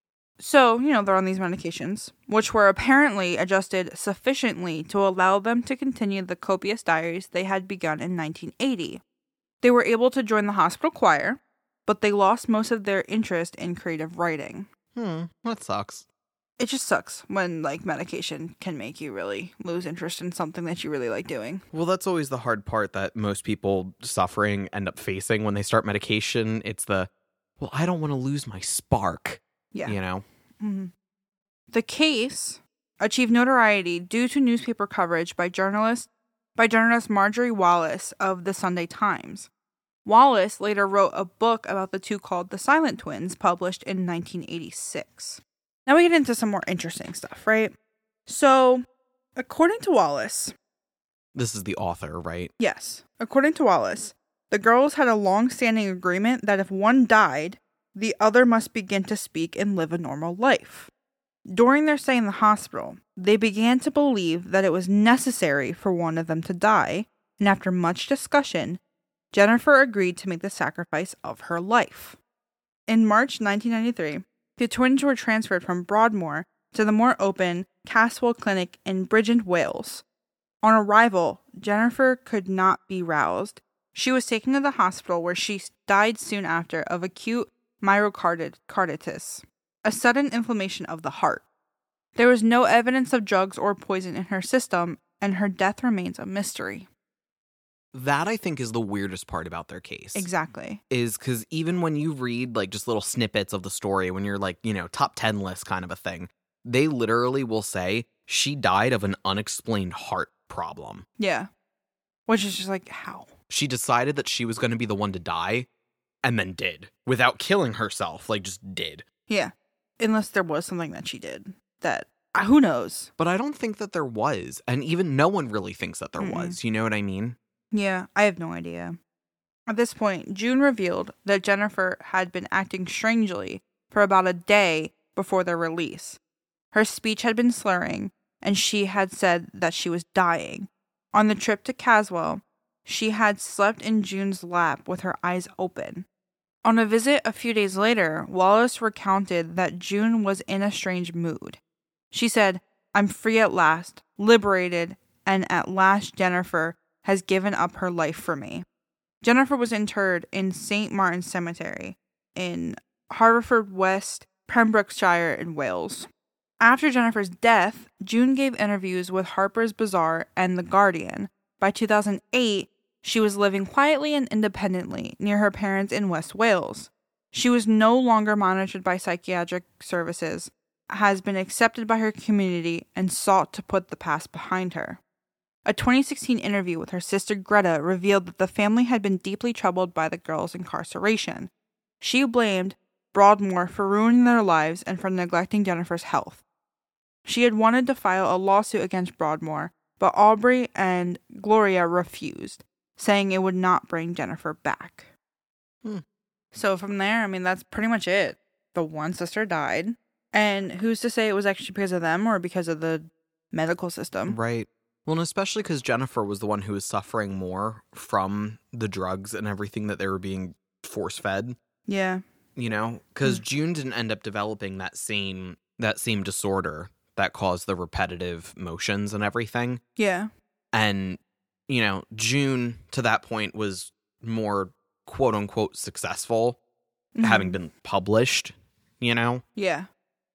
Speaker 1: So, you know, they're on these medications, which were apparently adjusted sufficiently to allow them to continue the copious diaries they had begun in nineteen eighty. They were able to join the hospital choir, but they lost most of their interest in creative writing.
Speaker 2: Hmm, that sucks.
Speaker 1: It just sucks when, like, medication can make you really lose interest in something that you really like doing.
Speaker 2: Well, that's always the hard part that most people suffering end up facing when they start medication. It's the, well, I don't want to lose my spark.
Speaker 1: Yeah.
Speaker 2: You know?
Speaker 1: Mm-hmm. The case achieved notoriety due to newspaper coverage by journalist by journalist Marjorie Wallace of the Sunday Times. Wallace later wrote a book about the two called The Silent Twins, published in nineteen eighty-six. Now we get into some more interesting stuff, right? So, according to Wallace,
Speaker 2: This is the author, right?
Speaker 1: yes, according to Wallace, the girls had a long-standing agreement that if one died, the other must begin to speak and live a normal life. During their stay in the hospital, they began to believe that it was necessary for one of them to die, and after much discussion, Jennifer agreed to make the sacrifice of her life. In March nineteen ninety-three, the twins were transferred from Broadmoor to the more open Caswell Clinic in Bridgend, Wales. On arrival, Jennifer could not be roused. She was taken to the hospital where she died soon after of acute myocarditis, a sudden inflammation of the heart. There was no evidence of drugs or poison in her system, and her death remains a mystery.
Speaker 2: That, I think, is the weirdest part about their case.
Speaker 1: Exactly.
Speaker 2: Is because even when you read, like, just little snippets of the story, when you're, like, you know, top ten list kind of a thing, they literally will say she died of an unexplained heart problem.
Speaker 1: Yeah. Which is just like, how?
Speaker 2: She decided that she was going to be the one to die, and then did. Without killing herself, like, just did.
Speaker 1: Yeah. Unless there was something that she did. That, uh, who knows?
Speaker 2: But I don't think that there was. And even no one really thinks that there
Speaker 1: Mm-mm.
Speaker 2: was. You know what I mean?
Speaker 1: Yeah, I have no idea. At this point, June revealed that Jennifer had been acting strangely for about a day before their release. Her speech had been slurring, and she had said that she was dying. On the trip to Caswell, she had slept in June's lap with her eyes open. On a visit a few days later, Wallace recounted that June was in a strange mood. She said, "I'm free at last, liberated, and at last Jennifer has given up her life for me." Jennifer was interred in Saint Martin's Cemetery in Haverfordwest, Pembrokeshire in Wales. After Jennifer's death, June gave interviews with Harper's Bazaar and The Guardian. By two thousand eight, she was living quietly and independently near her parents in West Wales. She was no longer monitored by psychiatric services, has been accepted by her community, and sought to put the past behind her. A twenty sixteen interview with her sister Greta revealed that the family had been deeply troubled by the girls' incarceration. She blamed Broadmoor for ruining their lives and for neglecting Jennifer's health. She had wanted to file a lawsuit against Broadmoor, but Aubrey and Gloria refused, saying it would not bring Jennifer back.
Speaker 2: Hmm.
Speaker 1: So from there, I mean, that's pretty much it. The one sister died, and who's to say it was actually because of them or because of the medical system?
Speaker 2: Right. Well, and especially because Jennifer was the one who was suffering more from the drugs and everything that they were being force-fed.
Speaker 1: Yeah.
Speaker 2: You know? Because
Speaker 1: Mm.
Speaker 2: June didn't end up developing that same that same disorder that caused the repetitive motions and everything.
Speaker 1: Yeah.
Speaker 2: And, you know, June, to that point, was more quote-unquote successful,
Speaker 1: Mhm.
Speaker 2: having been published, you know?
Speaker 1: Yeah.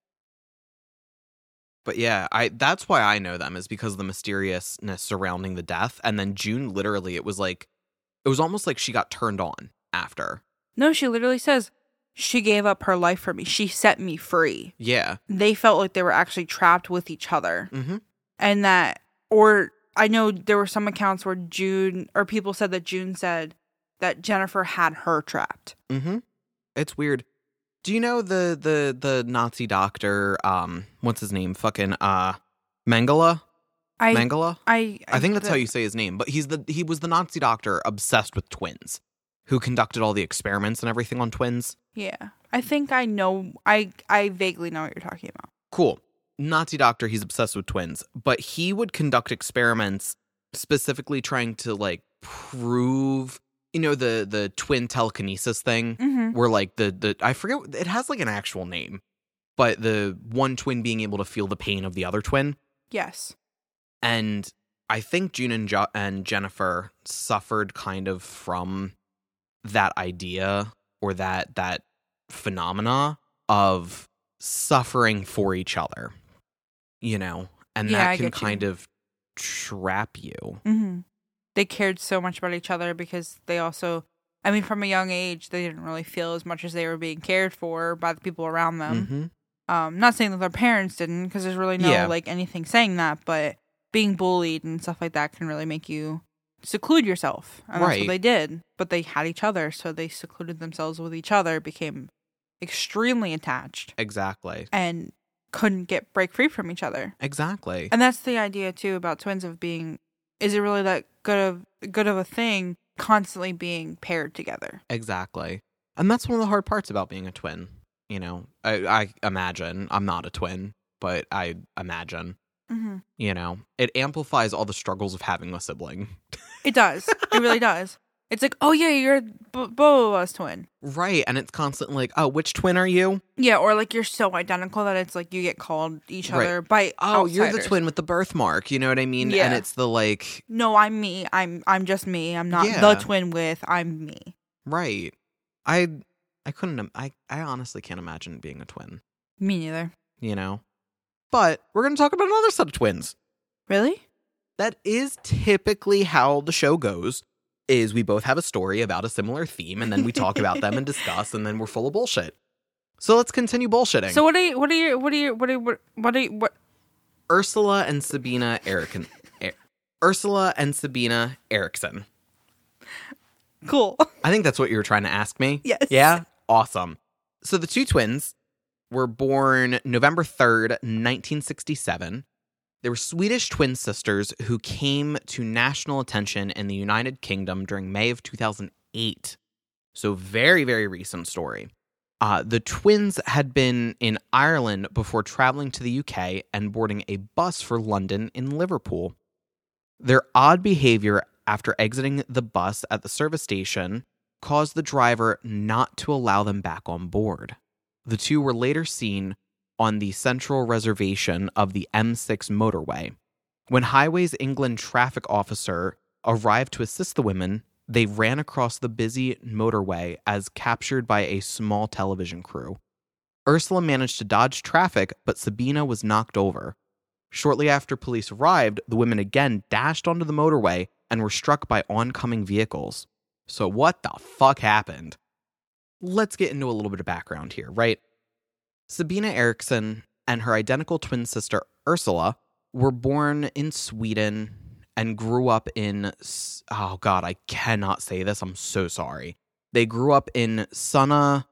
Speaker 2: But yeah, I that's why I know them, is because of the mysteriousness surrounding the death. And then June, literally, it was like, it was almost like she got turned on after.
Speaker 1: No, she literally says, she gave up her life for me. She set me free.
Speaker 2: Yeah.
Speaker 1: They felt like they were actually trapped with each other.
Speaker 2: Mm-hmm.
Speaker 1: And that, or I know there were some accounts where June, or people said that June said that Jennifer had her trapped.
Speaker 2: Mm-hmm. It's weird. Do you know the the the Nazi doctor, um, what's his name? Fucking uh Mengele?
Speaker 1: I,
Speaker 2: Mengele?
Speaker 1: I, I,
Speaker 2: I think that's
Speaker 1: the,
Speaker 2: how you say his name, but he's the he was the Nazi doctor obsessed with twins, who conducted all the experiments and everything on twins.
Speaker 1: Yeah. I think I know, I, I vaguely know what you're talking about.
Speaker 2: Cool. Nazi doctor, he's obsessed with twins, but he would conduct experiments specifically trying to, like, prove, you know, the the twin telekinesis thing,
Speaker 1: Mm-hmm.
Speaker 2: where, like, the the I forget, it has like an actual name, but the one twin being able to feel the pain of the other twin.
Speaker 1: Yes.
Speaker 2: And I think June and, jo- and Jennifer suffered kind of from that idea, or that that phenomena of suffering for each other, you know, and
Speaker 1: Yeah, I
Speaker 2: that can
Speaker 1: get you.
Speaker 2: kind of trap you.
Speaker 1: Mm-hmm. They cared so much about each other because they also, I mean, from a young age, they didn't really feel as much as they were being cared for by the people around them.
Speaker 2: Mm-hmm.
Speaker 1: Um, not saying that their parents didn't, because there's really no
Speaker 2: Yeah.
Speaker 1: like anything saying that, but being bullied and stuff like that can really make you seclude yourself. And that's
Speaker 2: Right.
Speaker 1: what they did. But they had each other, so they secluded themselves with each other, became extremely attached,
Speaker 2: Exactly.
Speaker 1: and couldn't get break free from each other.
Speaker 2: Exactly.
Speaker 1: And that's the idea too about twins, of being, is it really that good of good of a thing constantly being paired together?
Speaker 2: Exactly. And that's one of the hard parts about being a twin. You know, I, I imagine I'm not a twin, but I imagine,
Speaker 1: Mm-hmm.
Speaker 2: you know, it amplifies all the struggles of having a sibling.
Speaker 1: It does. It really does. It's like, oh yeah, you're b- both of us twin.
Speaker 2: Right. And it's constantly like, oh, which twin are you?
Speaker 1: Yeah, or like you're so identical that it's like you get called each
Speaker 2: Right.
Speaker 1: other by
Speaker 2: Oh,
Speaker 1: outsiders.
Speaker 2: you're the twin with the birthmark. You know what I mean?
Speaker 1: Yeah.
Speaker 2: And it's the like,
Speaker 1: No, I'm me. I'm I'm just me. I'm not
Speaker 2: Yeah.
Speaker 1: the twin with. I'm me.
Speaker 2: right. I I couldn't im- I I honestly can't imagine being a twin,
Speaker 1: Me neither.
Speaker 2: you know. But we're going to talk about another set of twins.
Speaker 1: Really?
Speaker 2: That is typically how the show goes. Is we both have a story about a similar theme, and then we talk about them and discuss, and then we're full of bullshit. So let's continue bullshitting.
Speaker 1: So what are you? What are you? What are you? What are you? What? What are you? What?
Speaker 2: Ursula and Sabina Erickson. Er, Ursula and Sabina Erickson.
Speaker 1: Cool.
Speaker 2: I think that's what you were trying to ask me.
Speaker 1: Yes.
Speaker 2: Yeah? Awesome. So the two twins were born November third, nineteen sixty-seven. They were Swedish twin sisters who came to national attention in the United Kingdom during May of two thousand eight. So very, very recent story. Uh, the twins had been in Ireland before traveling to the U K and boarding a bus for London in Liverpool. Their odd behavior after exiting the bus at the service station caused the driver not to allow them back on board. The two were later seen on the central reservation of the M six motorway. When Highways England traffic officer arrived to assist the women, they ran across the busy motorway as captured by a small television crew. Ursula managed to dodge traffic, but Sabina was knocked over. Shortly after police arrived, the women again dashed onto the motorway and were struck by oncoming vehicles. So what the fuck happened? Let's get into a little bit of background here, right? Sabina Eriksson and her identical twin sister Ursula were born in Sweden and grew up in, oh god, I cannot say this, I'm so sorry. They grew up in Sanna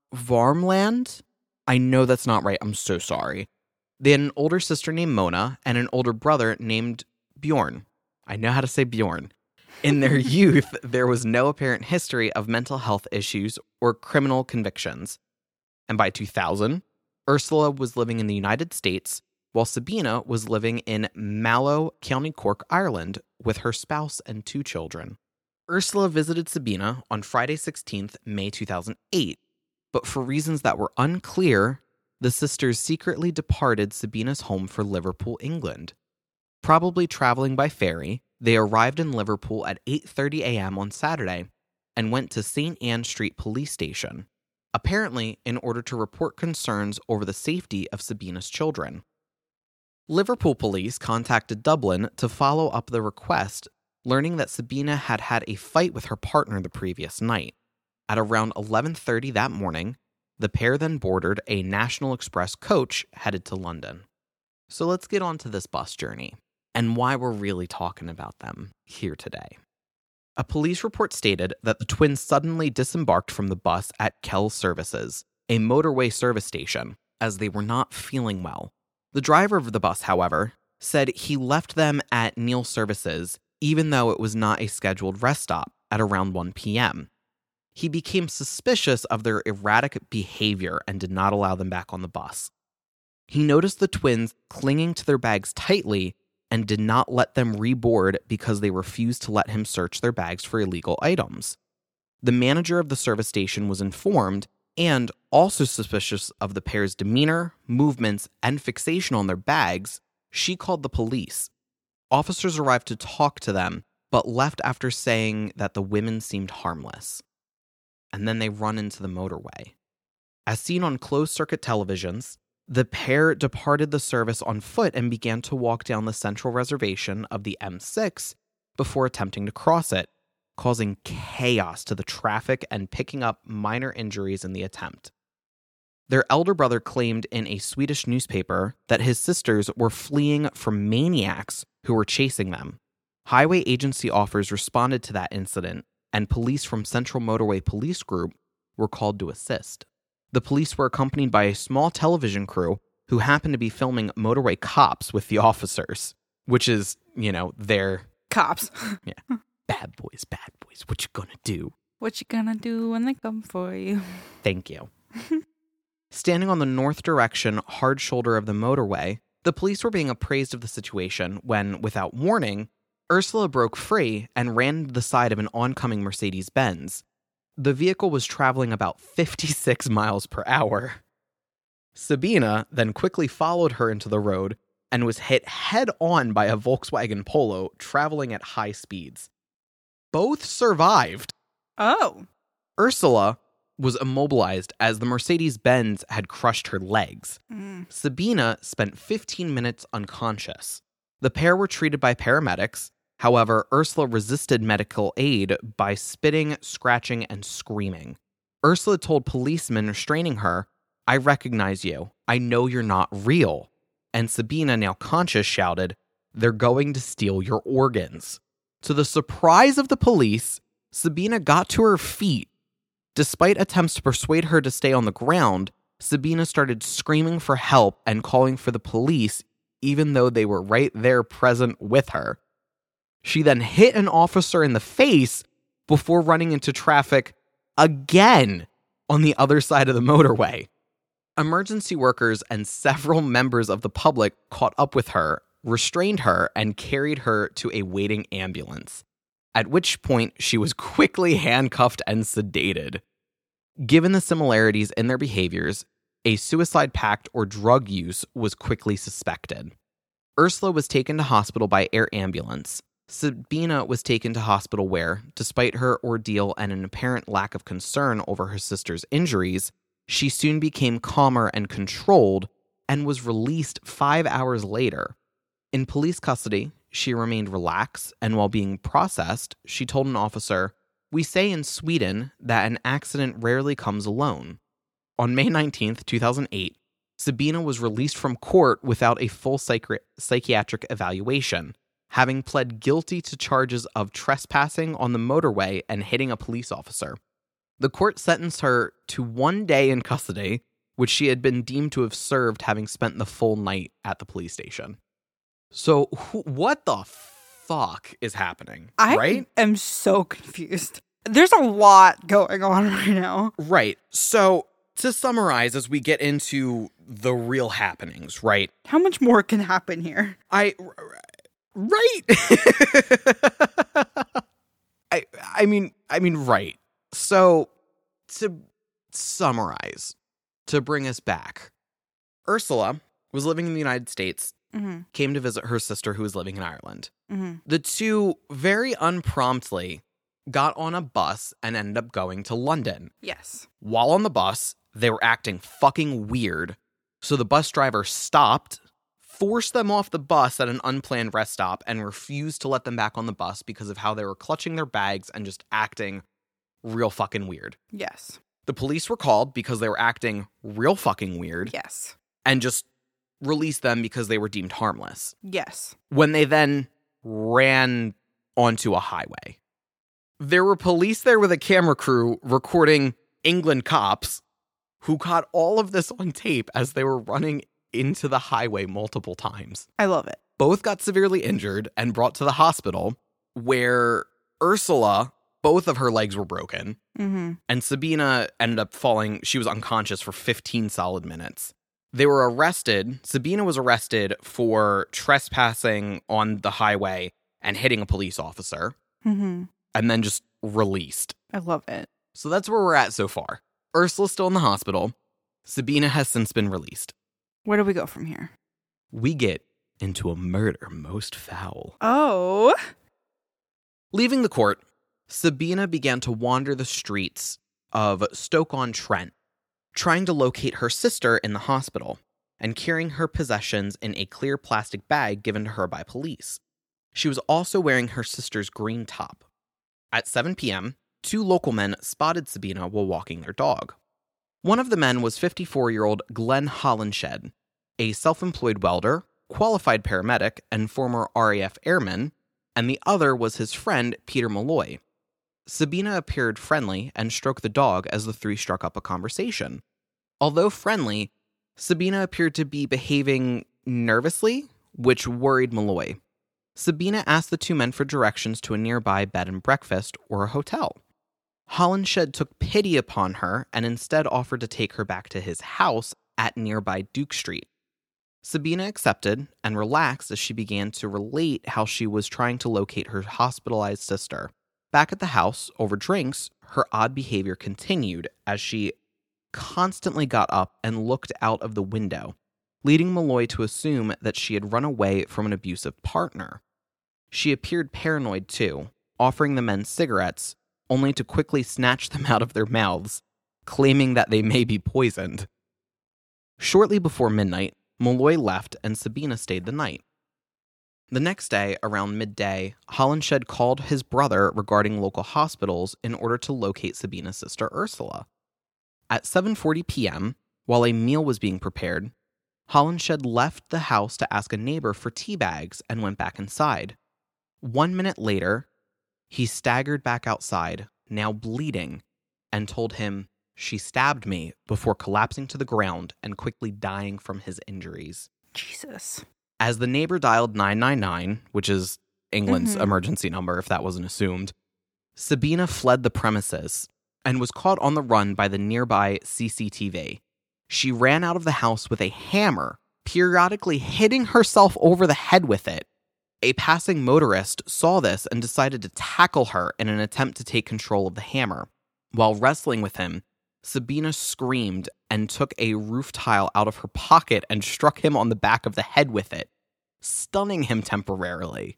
Speaker 2: Varmland? I know that's not right, I'm so sorry. They had an older sister named Mona and an older brother named Bjorn. I know how to say Bjorn. In their youth, there was no apparent history of mental health issues or criminal convictions. And by two thousand, Ursula was living in the United States, while Sabina was living in Mallow, County Cork, Ireland, with her spouse and two children. Ursula visited Sabina on Friday sixteenth, May two thousand eight, but for reasons that were unclear, the sisters secretly departed Sabina's home for Liverpool, England. Probably traveling by ferry, they arrived in Liverpool at eight thirty a.m. on Saturday and went to Saint Anne Street Police Station, apparently in order to report concerns over the safety of Sabina's children. Liverpool police contacted Dublin to follow up the request, learning that Sabina had had a fight with her partner the previous night. At around eleven thirty that morning, the pair then boarded a National Express coach headed to London. So let's get on to this bus journey and why we're really talking about them here today. A police report stated that the twins suddenly disembarked from the bus at Kell Services, a motorway service station, as they were not feeling well. The driver of the bus, however, said he left them at Neil Services even though it was not a scheduled rest stop at around one p.m. He became suspicious of their erratic behavior and did not allow them back on the bus. He noticed the twins clinging to their bags tightly and did not let them reboard because they refused to let him search their bags for illegal items. The manager of the service station was informed and, also suspicious of the pair's demeanor, movements, and fixation on their bags, she called the police. Officers arrived to talk to them, but left after saying that the women seemed harmless. And then they run into the motorway. As seen on closed-circuit televisions, the pair departed the service on foot and began to walk down the central reservation of the M six before attempting to cross it, causing chaos to the traffic and picking up minor injuries in the attempt. Their elder brother claimed in a Swedish newspaper that his sisters were fleeing from maniacs who were chasing them. Highway agency officers responded to that incident, and police from Central Motorway Police Group were called to assist. The police were accompanied by a small television crew who happened to be filming motorway cops with the officers, which is, you know, their...
Speaker 1: Cops.
Speaker 2: Yeah. Bad boys, bad boys, what you gonna do?
Speaker 1: What you gonna do when they come for you?
Speaker 2: Thank you. Standing on the north direction hard shoulder of the motorway, the police were being appraised of the situation when, without warning, Ursula broke free and ran into the side of an oncoming Mercedes-Benz. The vehicle was traveling about fifty-six miles per hour. Sabina then quickly followed her into the road and was hit head-on by a Volkswagen Polo traveling at high speeds. Both survived.
Speaker 1: Oh.
Speaker 2: Ursula was immobilized as the Mercedes-Benz had crushed her legs.
Speaker 1: Mm.
Speaker 2: Sabina spent fifteen minutes unconscious. The pair were treated by paramedics. However, Ursula resisted medical aid by spitting, scratching, and screaming. Ursula told policemen restraining her, "I recognize you. I know you're not real." And Sabina, now conscious, shouted, "They're going to steal your organs." To the surprise of the police, Sabina got to her feet. Despite attempts to persuade her to stay on the ground, Sabina started screaming for help and calling for the police, even though they were right there present with her. She then hit an officer in the face before running into traffic again on the other side of the motorway. Emergency workers and several members of the public caught up with her, restrained her, and carried her to a waiting ambulance, at which point she was quickly handcuffed and sedated. Given the similarities in their behaviors, a suicide pact or drug use was quickly suspected. Ursula was taken to hospital by air ambulance. Sabina was taken to hospital where, despite her ordeal and an apparent lack of concern over her sister's injuries, she soon became calmer and controlled and was released five hours later. In police custody, she remained relaxed, and while being processed, she told an officer, "We say in Sweden that an accident rarely comes alone." On May nineteenth, two thousand eight, Sabina was released from court without a full psychi- psychiatric evaluation, having pled guilty to charges of trespassing on the motorway and hitting a police officer. The court sentenced her to one day in custody, which she had been deemed to have served having spent the full night at the police station. So, wh- what the fuck is happening?
Speaker 1: I
Speaker 2: right?
Speaker 1: am so confused. There's a lot going on right now.
Speaker 2: Right. So, to summarize, as we get into the real happenings, right?
Speaker 1: How much more can happen here?
Speaker 2: I... Right. I I mean I mean right. So to summarize, to bring us back, Ursula was living in the United States,
Speaker 1: Mm-hmm.
Speaker 2: came to visit her sister who was living in Ireland.
Speaker 1: Mm-hmm.
Speaker 2: The two very unpromptly got on a bus and ended up going to London.
Speaker 1: Yes.
Speaker 2: While on the bus, they were acting fucking weird. So the bus driver stopped, forced them off the bus at an unplanned rest stop, and refused to let them back on the bus because of how they were clutching their bags and just acting real fucking weird.
Speaker 1: Yes.
Speaker 2: The police were called because they were acting real fucking weird.
Speaker 1: Yes.
Speaker 2: And just released them because they were deemed harmless.
Speaker 1: Yes.
Speaker 2: When they then ran onto a highway. There were police there with a camera crew recording England cops who caught all of this on tape as they were running into the highway multiple times.
Speaker 1: I love it.
Speaker 2: Both got severely injured and brought to the hospital, where Ursula, both of her legs were broken,
Speaker 1: Mm-hmm.
Speaker 2: and Sabina ended up falling. She was unconscious for fifteen solid minutes. They were arrested. Sabina was arrested for trespassing on the highway and hitting a police officer,
Speaker 1: Mm-hmm.
Speaker 2: and then just released.
Speaker 1: I love it.
Speaker 2: So that's where we're at so far. Ursula's still in the hospital. Sabina has since been released.
Speaker 1: Where do we go from here?
Speaker 2: We get into a murder most foul.
Speaker 1: Oh.
Speaker 2: Leaving the court, Sabina began to wander the streets of Stoke-on-Trent, trying to locate her sister in the hospital and carrying her possessions in a clear plastic bag given to her by police. She was also wearing her sister's green top. At seven p.m., two local men spotted Sabina while walking their dog. One of the men was fifty-four-year-old Glenn Hollenshed, a self-employed welder, qualified paramedic, and former R A F airman, and the other was his friend Peter Malloy. Sabina appeared friendly and stroked the dog as the three struck up a conversation. Although friendly, Sabina appeared to be behaving nervously, which worried Malloy. Sabina asked the two men for directions to a nearby bed and breakfast or a hotel. Holinshed took pity upon her and instead offered to take her back to his house at nearby Duke Street. Sabina accepted and relaxed as she began to relate how she was trying to locate her hospitalized sister. Back at the house, over drinks, her odd behavior continued as she constantly got up and looked out of the window, leading Malloy to assume that she had run away from an abusive partner. She appeared paranoid too, offering the men cigarettes, only to quickly snatch them out of their mouths, claiming that they may be poisoned. Shortly before midnight, Malloy left and Sabina stayed the night. The next day, around midday, Holinshed called his brother regarding local hospitals in order to locate Sabina's sister Ursula. At seven forty p.m., while a meal was being prepared, Holinshed left the house to ask a neighbor for tea bags and went back inside. One minute later, he staggered back outside, now bleeding, and told him, "She stabbed me," before collapsing to the ground and quickly dying from his injuries.
Speaker 1: Jesus.
Speaker 2: As the neighbor dialed nine nine nine, which is England's
Speaker 1: Mm-hmm.
Speaker 2: emergency number if that wasn't assumed, Sabina fled the premises and was caught on the run by the nearby C C T V. She ran out of the house with a hammer, periodically hitting herself over the head with it. A passing motorist saw this and decided to tackle her in an attempt to take control of the hammer. While wrestling with him, Sabina screamed and took a roof tile out of her pocket and struck him on the back of the head with it, stunning him temporarily.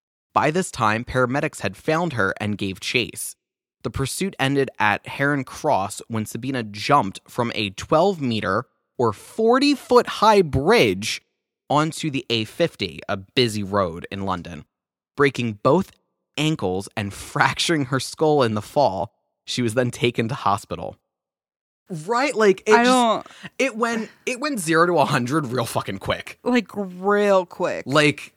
Speaker 2: By this time, paramedics had found her and gave chase. The pursuit ended at Heron Cross when Sabina jumped from a twelve-meter or forty-foot-high bridge onto the A fifty, a busy road in London, breaking both ankles and fracturing her skull in the fall. She was then taken to hospital. Right, like it
Speaker 1: I
Speaker 2: just,
Speaker 1: don't
Speaker 2: it went it went zero to a hundred real fucking quick.
Speaker 1: like real quick.
Speaker 2: Like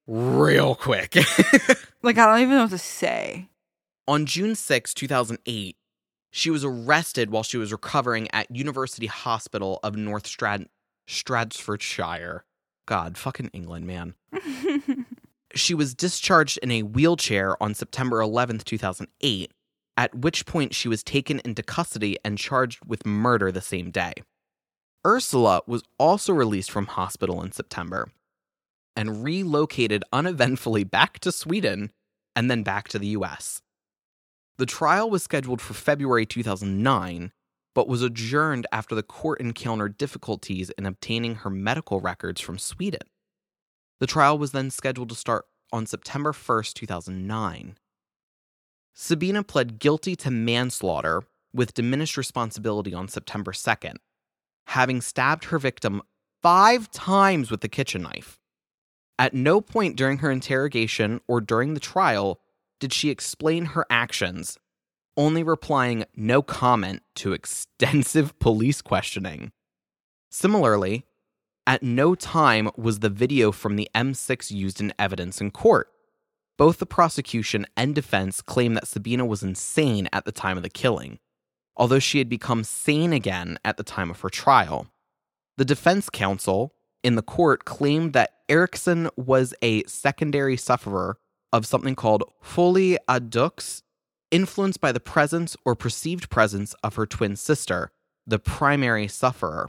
Speaker 2: real quick.
Speaker 1: Like I don't even know what to say.
Speaker 2: On June sixth, two thousand eight, she was arrested while she was recovering at University Hospital of North Strad- Stratfordshire. God, fucking England, man. She was discharged in a wheelchair on September eleventh, two thousand eight, at which point she was taken into custody and charged with murder the same day. Ursula was also released from hospital in September and relocated uneventfully back to Sweden and then back to the U S. The trial was scheduled for February two thousand nine, but was adjourned after the court encountered difficulties in obtaining her medical records from Sweden. The trial was then scheduled to start on September first, two thousand nine. Sabina pled guilty to manslaughter with diminished responsibility on September second, having stabbed her victim five times with the kitchen knife. At no point during her interrogation or during the trial did she explain her actions, only replying no comment to extensive police questioning. Similarly, at no time was the video from the M six used in evidence in court. Both the prosecution and defense claim that Sabina was insane at the time of the killing, although she had become sane again at the time of her trial. The defense counsel in the court claimed that Eriksson was a secondary sufferer of something called folie à deux, influenced by the presence or perceived presence of her twin sister, the primary sufferer.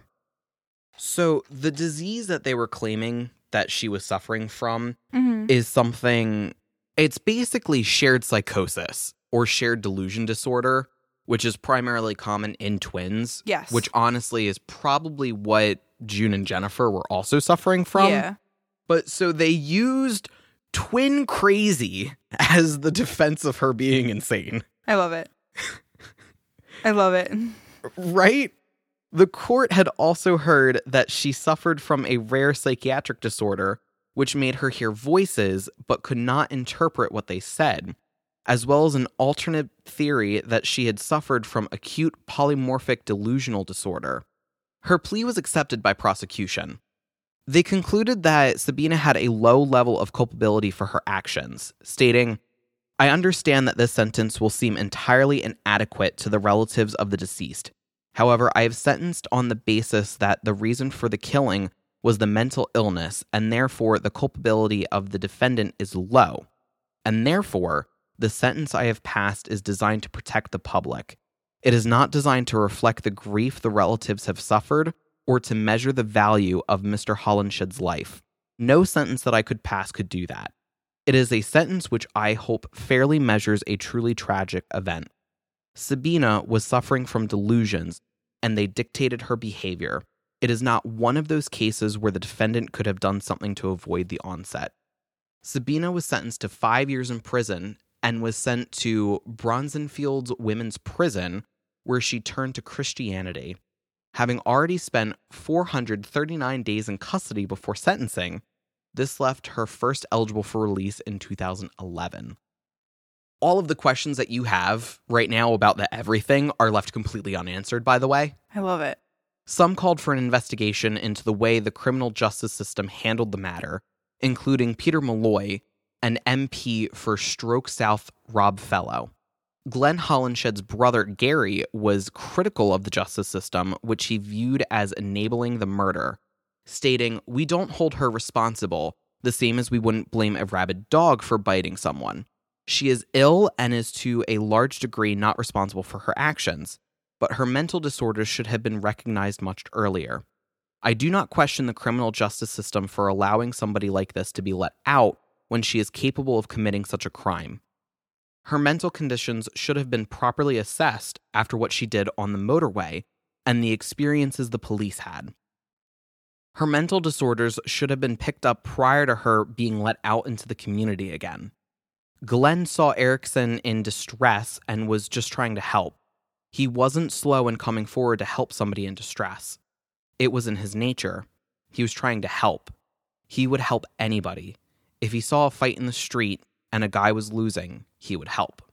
Speaker 2: So the disease that they were claiming that she was suffering from
Speaker 1: Mm-hmm.
Speaker 2: is something, it's basically shared psychosis or shared delusion disorder, which is primarily common in twins.
Speaker 1: Yes.
Speaker 2: Which honestly is probably what June and Jennifer were also suffering from.
Speaker 1: Yeah.
Speaker 2: But so they used twin crazy as the defense of her being insane.
Speaker 1: I love it. I love it.
Speaker 2: Right? The court had also heard that she suffered from a rare psychiatric disorder, which made her hear voices but could not interpret what they said, as well as an alternate theory that she had suffered from acute polymorphic delusional disorder. Her plea was accepted by prosecution. They concluded that Sabina had a low level of culpability for her actions, stating, "I understand that this sentence will seem entirely inadequate to the relatives of the deceased. However, I have sentenced on the basis that the reason for the killing was the mental illness, and therefore the culpability of the defendant is low, and therefore the sentence I have passed is designed to protect the public. It is not designed to reflect the grief the relatives have suffered or to measure the value of Mister Holinshed's life. No sentence that I could pass could do that. It is a sentence which I hope fairly measures a truly tragic event. Sabina was suffering from delusions, and they dictated her behavior. It is not one of those cases where the defendant could have done something to avoid the onset. Sabina was sentenced to five years in prison and was sent to Bronzenfield's women's prison, where she turned to Christianity. Having already spent four hundred thirty-nine days in custody before sentencing, this left her first eligible for release in two thousand eleven. All of the questions that you have right now about the everything are left completely unanswered, by the way.
Speaker 1: I love it.
Speaker 2: Some called for an investigation into the way the criminal justice system handled the matter, including Peter Malloy, an M P for Stroke South Rob Fellow. Glenn Holinshed's brother, Gary, was critical of the justice system, which he viewed as enabling the murder, stating, "We don't hold her responsible, the same as we wouldn't blame a rabid dog for biting someone. She is ill and is to a large degree not responsible for her actions, but her mental disorders should have been recognized much earlier. I do not question the criminal justice system for allowing somebody like this to be let out when she is capable of committing such a crime. Her mental conditions should have been properly assessed after what she did on the motorway and the experiences the police had. Her mental disorders should have been picked up prior to her being let out into the community again. Glenn saw Erickson in distress and was just trying to help. He wasn't slow in coming forward to help somebody in distress. It was in his nature. He was trying to help. He would help anybody. If he saw a fight in the street and a guy was losing, he would help."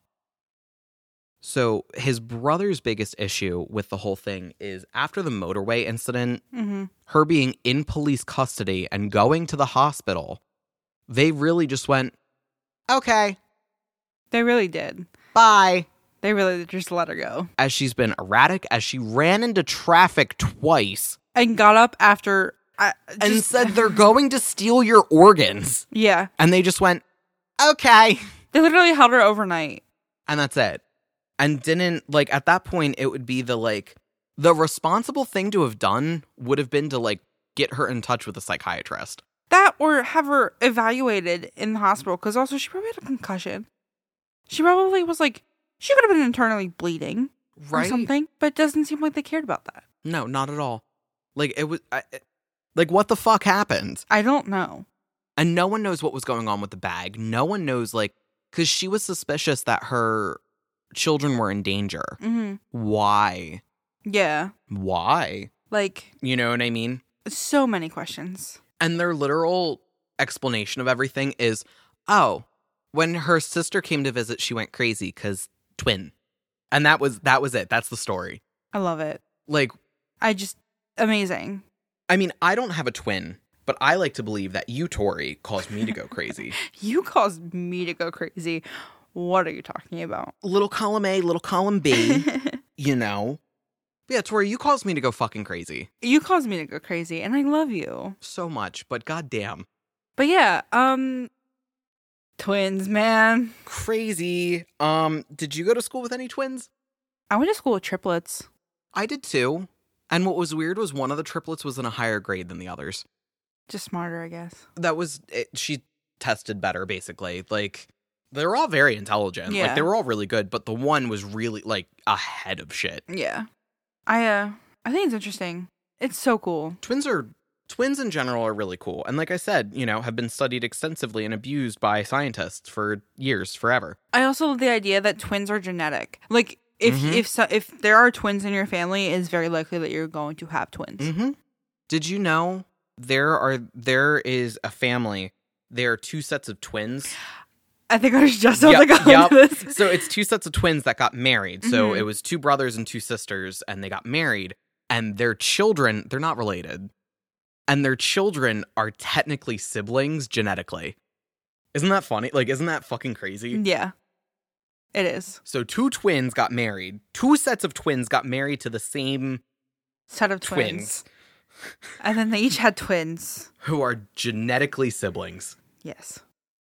Speaker 2: So his brother's biggest issue with the whole thing is after the motorway incident,
Speaker 1: Mm-hmm.
Speaker 2: her being in police custody and going to the hospital, they really just went, "Okay,
Speaker 1: They really did.
Speaker 2: bye."
Speaker 1: They really just let her go.
Speaker 2: As she's been erratic, as she ran into traffic twice
Speaker 1: And got up after... I, just,
Speaker 2: and said they're going to steal your organs.
Speaker 1: Yeah.
Speaker 2: And they just went, "Okay."
Speaker 1: They literally held her overnight.
Speaker 2: And that's it. And didn't, like, at that point, it would be the, like, the responsible thing to have done would have been to, like, get her in touch with a psychiatrist.
Speaker 1: That or have her evaluated in the hospital, because also she probably had a concussion. She probably was like, she could have been internally bleeding
Speaker 2: Right?
Speaker 1: or something, but it doesn't seem like they cared about that.
Speaker 2: No, not at all. Like, it was, I, like, what the fuck happened?
Speaker 1: I don't know.
Speaker 2: And no one knows what was going on with the bag. No one knows, like, because she was suspicious that her children were in danger.
Speaker 1: Mm-hmm.
Speaker 2: Why?
Speaker 1: Yeah.
Speaker 2: Why?
Speaker 1: Like,
Speaker 2: You know what I mean?
Speaker 1: so many questions.
Speaker 2: And their literal explanation of everything is, oh, when her sister came to visit, she went crazy because twin. And that was that was it. That's the story.
Speaker 1: I love it.
Speaker 2: Like,
Speaker 1: I just, amazing.
Speaker 2: I mean, I don't have a twin, but I like to believe that you, Tori, caused me to go crazy.
Speaker 1: You caused me to go crazy. What are you talking about?
Speaker 2: Little column A, little column B, you know. But yeah, Tori, you caused me to go fucking crazy.
Speaker 1: You caused me to go crazy, and I love you.
Speaker 2: So much, but goddamn.
Speaker 1: But yeah, um, twins, man.
Speaker 2: Crazy. Um, did you go to school with any twins?
Speaker 1: I went to school with triplets.
Speaker 2: I did too. And what was weird was one of the triplets was in a higher grade than the others.
Speaker 1: Just smarter, I guess.
Speaker 2: That was, it, she tested better, basically. Like, they were all very intelligent.
Speaker 1: Yeah.
Speaker 2: Like, they were all really good, but the one was really, like, ahead of shit.
Speaker 1: Yeah. I, uh, I think it's interesting. It's so cool.
Speaker 2: Twins are, twins in general are really cool. And like I said, you know, have been studied extensively and abused by scientists for years, forever.
Speaker 1: I also love the idea that twins are genetic. Like, if
Speaker 2: Mhm.
Speaker 1: if so, if there are twins in your family, it's very likely that you're going to have twins.
Speaker 2: Mm-hmm. Did you know there are, there is a family, there are two sets of twins?
Speaker 1: I think I was just about
Speaker 2: Yep,
Speaker 1: to go
Speaker 2: yep.
Speaker 1: into this.
Speaker 2: So it's two sets of twins that got married. So
Speaker 1: Mhm.
Speaker 2: it was two brothers and two sisters, and they got married. And their children, they're not related. And their children are technically siblings genetically. Isn't that funny? Like, isn't that fucking crazy?
Speaker 1: Yeah, it is.
Speaker 2: So two twins got married. Two sets of twins got married to the same
Speaker 1: Set of twins.
Speaker 2: twins
Speaker 1: And then they each had twins.
Speaker 2: who are genetically siblings.
Speaker 1: Yes.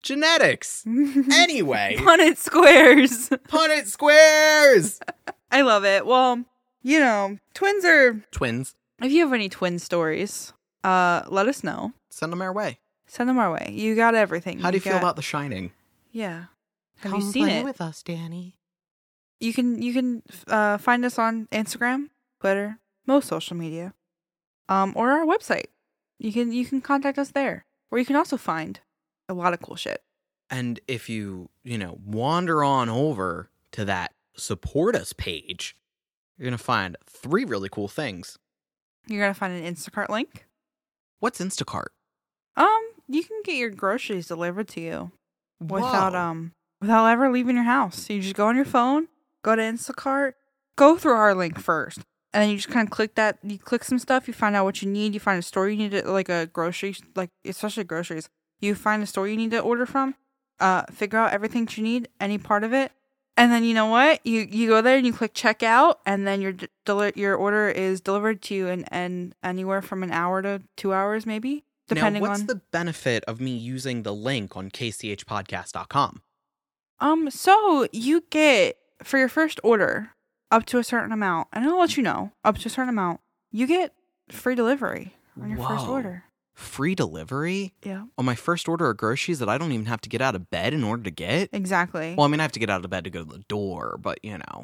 Speaker 2: Genetics. Anyway.
Speaker 1: Punnett squares.
Speaker 2: Punnett squares.
Speaker 1: I love it. Well, you know, twins are...
Speaker 2: Twins.
Speaker 1: If you have any twin stories, uh, let us know.
Speaker 2: Send them our way.
Speaker 1: Send them our way. You got everything.
Speaker 2: How do you,
Speaker 1: you
Speaker 2: feel
Speaker 1: got...
Speaker 2: about The Shining?
Speaker 1: Yeah. Have
Speaker 2: Come
Speaker 1: you seen
Speaker 2: play
Speaker 1: it?
Speaker 2: with us, Danny.
Speaker 1: You can you can uh, find us on Instagram, Twitter, most social media, um, or our website. You can you can contact us there, or you can also find a lot of cool shit.
Speaker 2: And if you you know wander on over to that support us page, you're gonna find three really cool things.
Speaker 1: You're gonna find an Instacart link.
Speaker 2: What's Instacart?
Speaker 1: Um, you can get your groceries delivered to you without
Speaker 2: Whoa.
Speaker 1: um without ever leaving your house. You just go on your phone, go to Instacart, go through our link first, and then you just kind of click that. You click some stuff, you find out what you need. You find a store you need to, like a grocery, like especially groceries. You find a store you need to order from. Uh, figure out everything that you need, any part of it, and then you know what? You you go there and you click checkout, and then your deli- your order is delivered to you in, in anywhere from an hour to two hours, maybe, depending
Speaker 2: now, what's
Speaker 1: on.
Speaker 2: the benefit of me using the link on k c h podcast dot com?
Speaker 1: Um, so you get, for your first order, up to a certain amount, and I'll let you know, up to a certain amount, you get free delivery on your
Speaker 2: Whoa.
Speaker 1: first order.
Speaker 2: Free delivery?
Speaker 1: Yeah.
Speaker 2: On my first order of groceries that I don't even have to get out of bed in order to get?
Speaker 1: Exactly.
Speaker 2: Well, I mean, I have to get out of bed to go to the door, but, you know.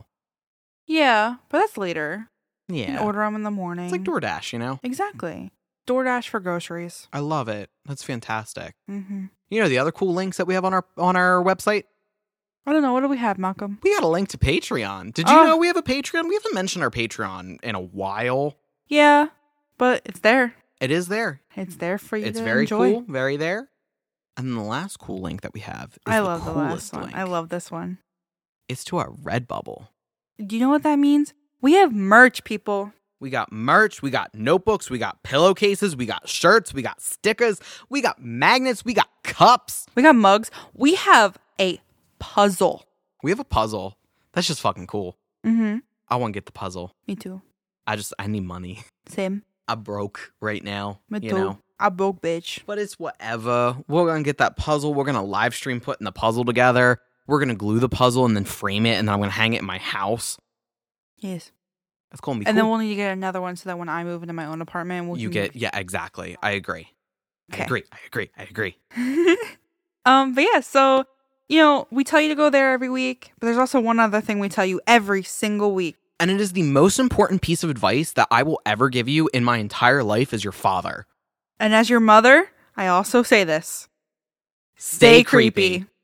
Speaker 1: Yeah, but that's later. You
Speaker 2: Yeah.
Speaker 1: can order them in the morning.
Speaker 2: It's like DoorDash, you know?
Speaker 1: Exactly. DoorDash for groceries.
Speaker 2: I love it. That's fantastic.
Speaker 1: Mm-hmm.
Speaker 2: You know the other cool links that we have on our on our website?
Speaker 1: I don't know. What do we have, Malcolm?
Speaker 2: We got a link to Patreon. Did you
Speaker 1: Oh.
Speaker 2: know we have a Patreon? We haven't mentioned our Patreon in a while.
Speaker 1: Yeah, but it's there.
Speaker 2: It is there.
Speaker 1: It's there for you
Speaker 2: It's
Speaker 1: to
Speaker 2: very
Speaker 1: enjoy.
Speaker 2: cool. Very there. And then the last cool link that we have is
Speaker 1: I
Speaker 2: the
Speaker 1: love the
Speaker 2: coolest
Speaker 1: last one.
Speaker 2: link.
Speaker 1: I love this one.
Speaker 2: It's to our Redbubble.
Speaker 1: Do you know what that means? We have merch, people.
Speaker 2: We got merch, we got notebooks, we got pillowcases, we got shirts, we got stickers, we got magnets, we got cups.
Speaker 1: We got mugs. We have a puzzle.
Speaker 2: We have a puzzle. That's just fucking cool.
Speaker 1: Mm-hmm.
Speaker 2: I want to get the puzzle.
Speaker 1: Me too.
Speaker 2: I just, I need money.
Speaker 1: Same.
Speaker 2: I'm broke right now.
Speaker 1: Me
Speaker 2: you
Speaker 1: too.
Speaker 2: know?
Speaker 1: I broke, bitch.
Speaker 2: But it's whatever. We're going to get that puzzle. We're going to live stream putting the puzzle together. We're going to glue the puzzle and then frame it, and then I'm going to hang it in my house.
Speaker 1: Yes.
Speaker 2: That's going to be
Speaker 1: And
Speaker 2: cool.
Speaker 1: then we'll need to get another one so that when I move into my own apartment, we'll
Speaker 2: You get, yeah, exactly. I agree.
Speaker 1: Okay.
Speaker 2: I agree. I agree. I agree.
Speaker 1: um, but yeah, so, you know, we tell you to go there every week, but there's also one other thing we tell you every single week.
Speaker 2: And it is the most important piece of advice that I will ever give you in my entire life as your father.
Speaker 1: And as your mother, I also say this.
Speaker 2: Stay
Speaker 1: Stay creepy.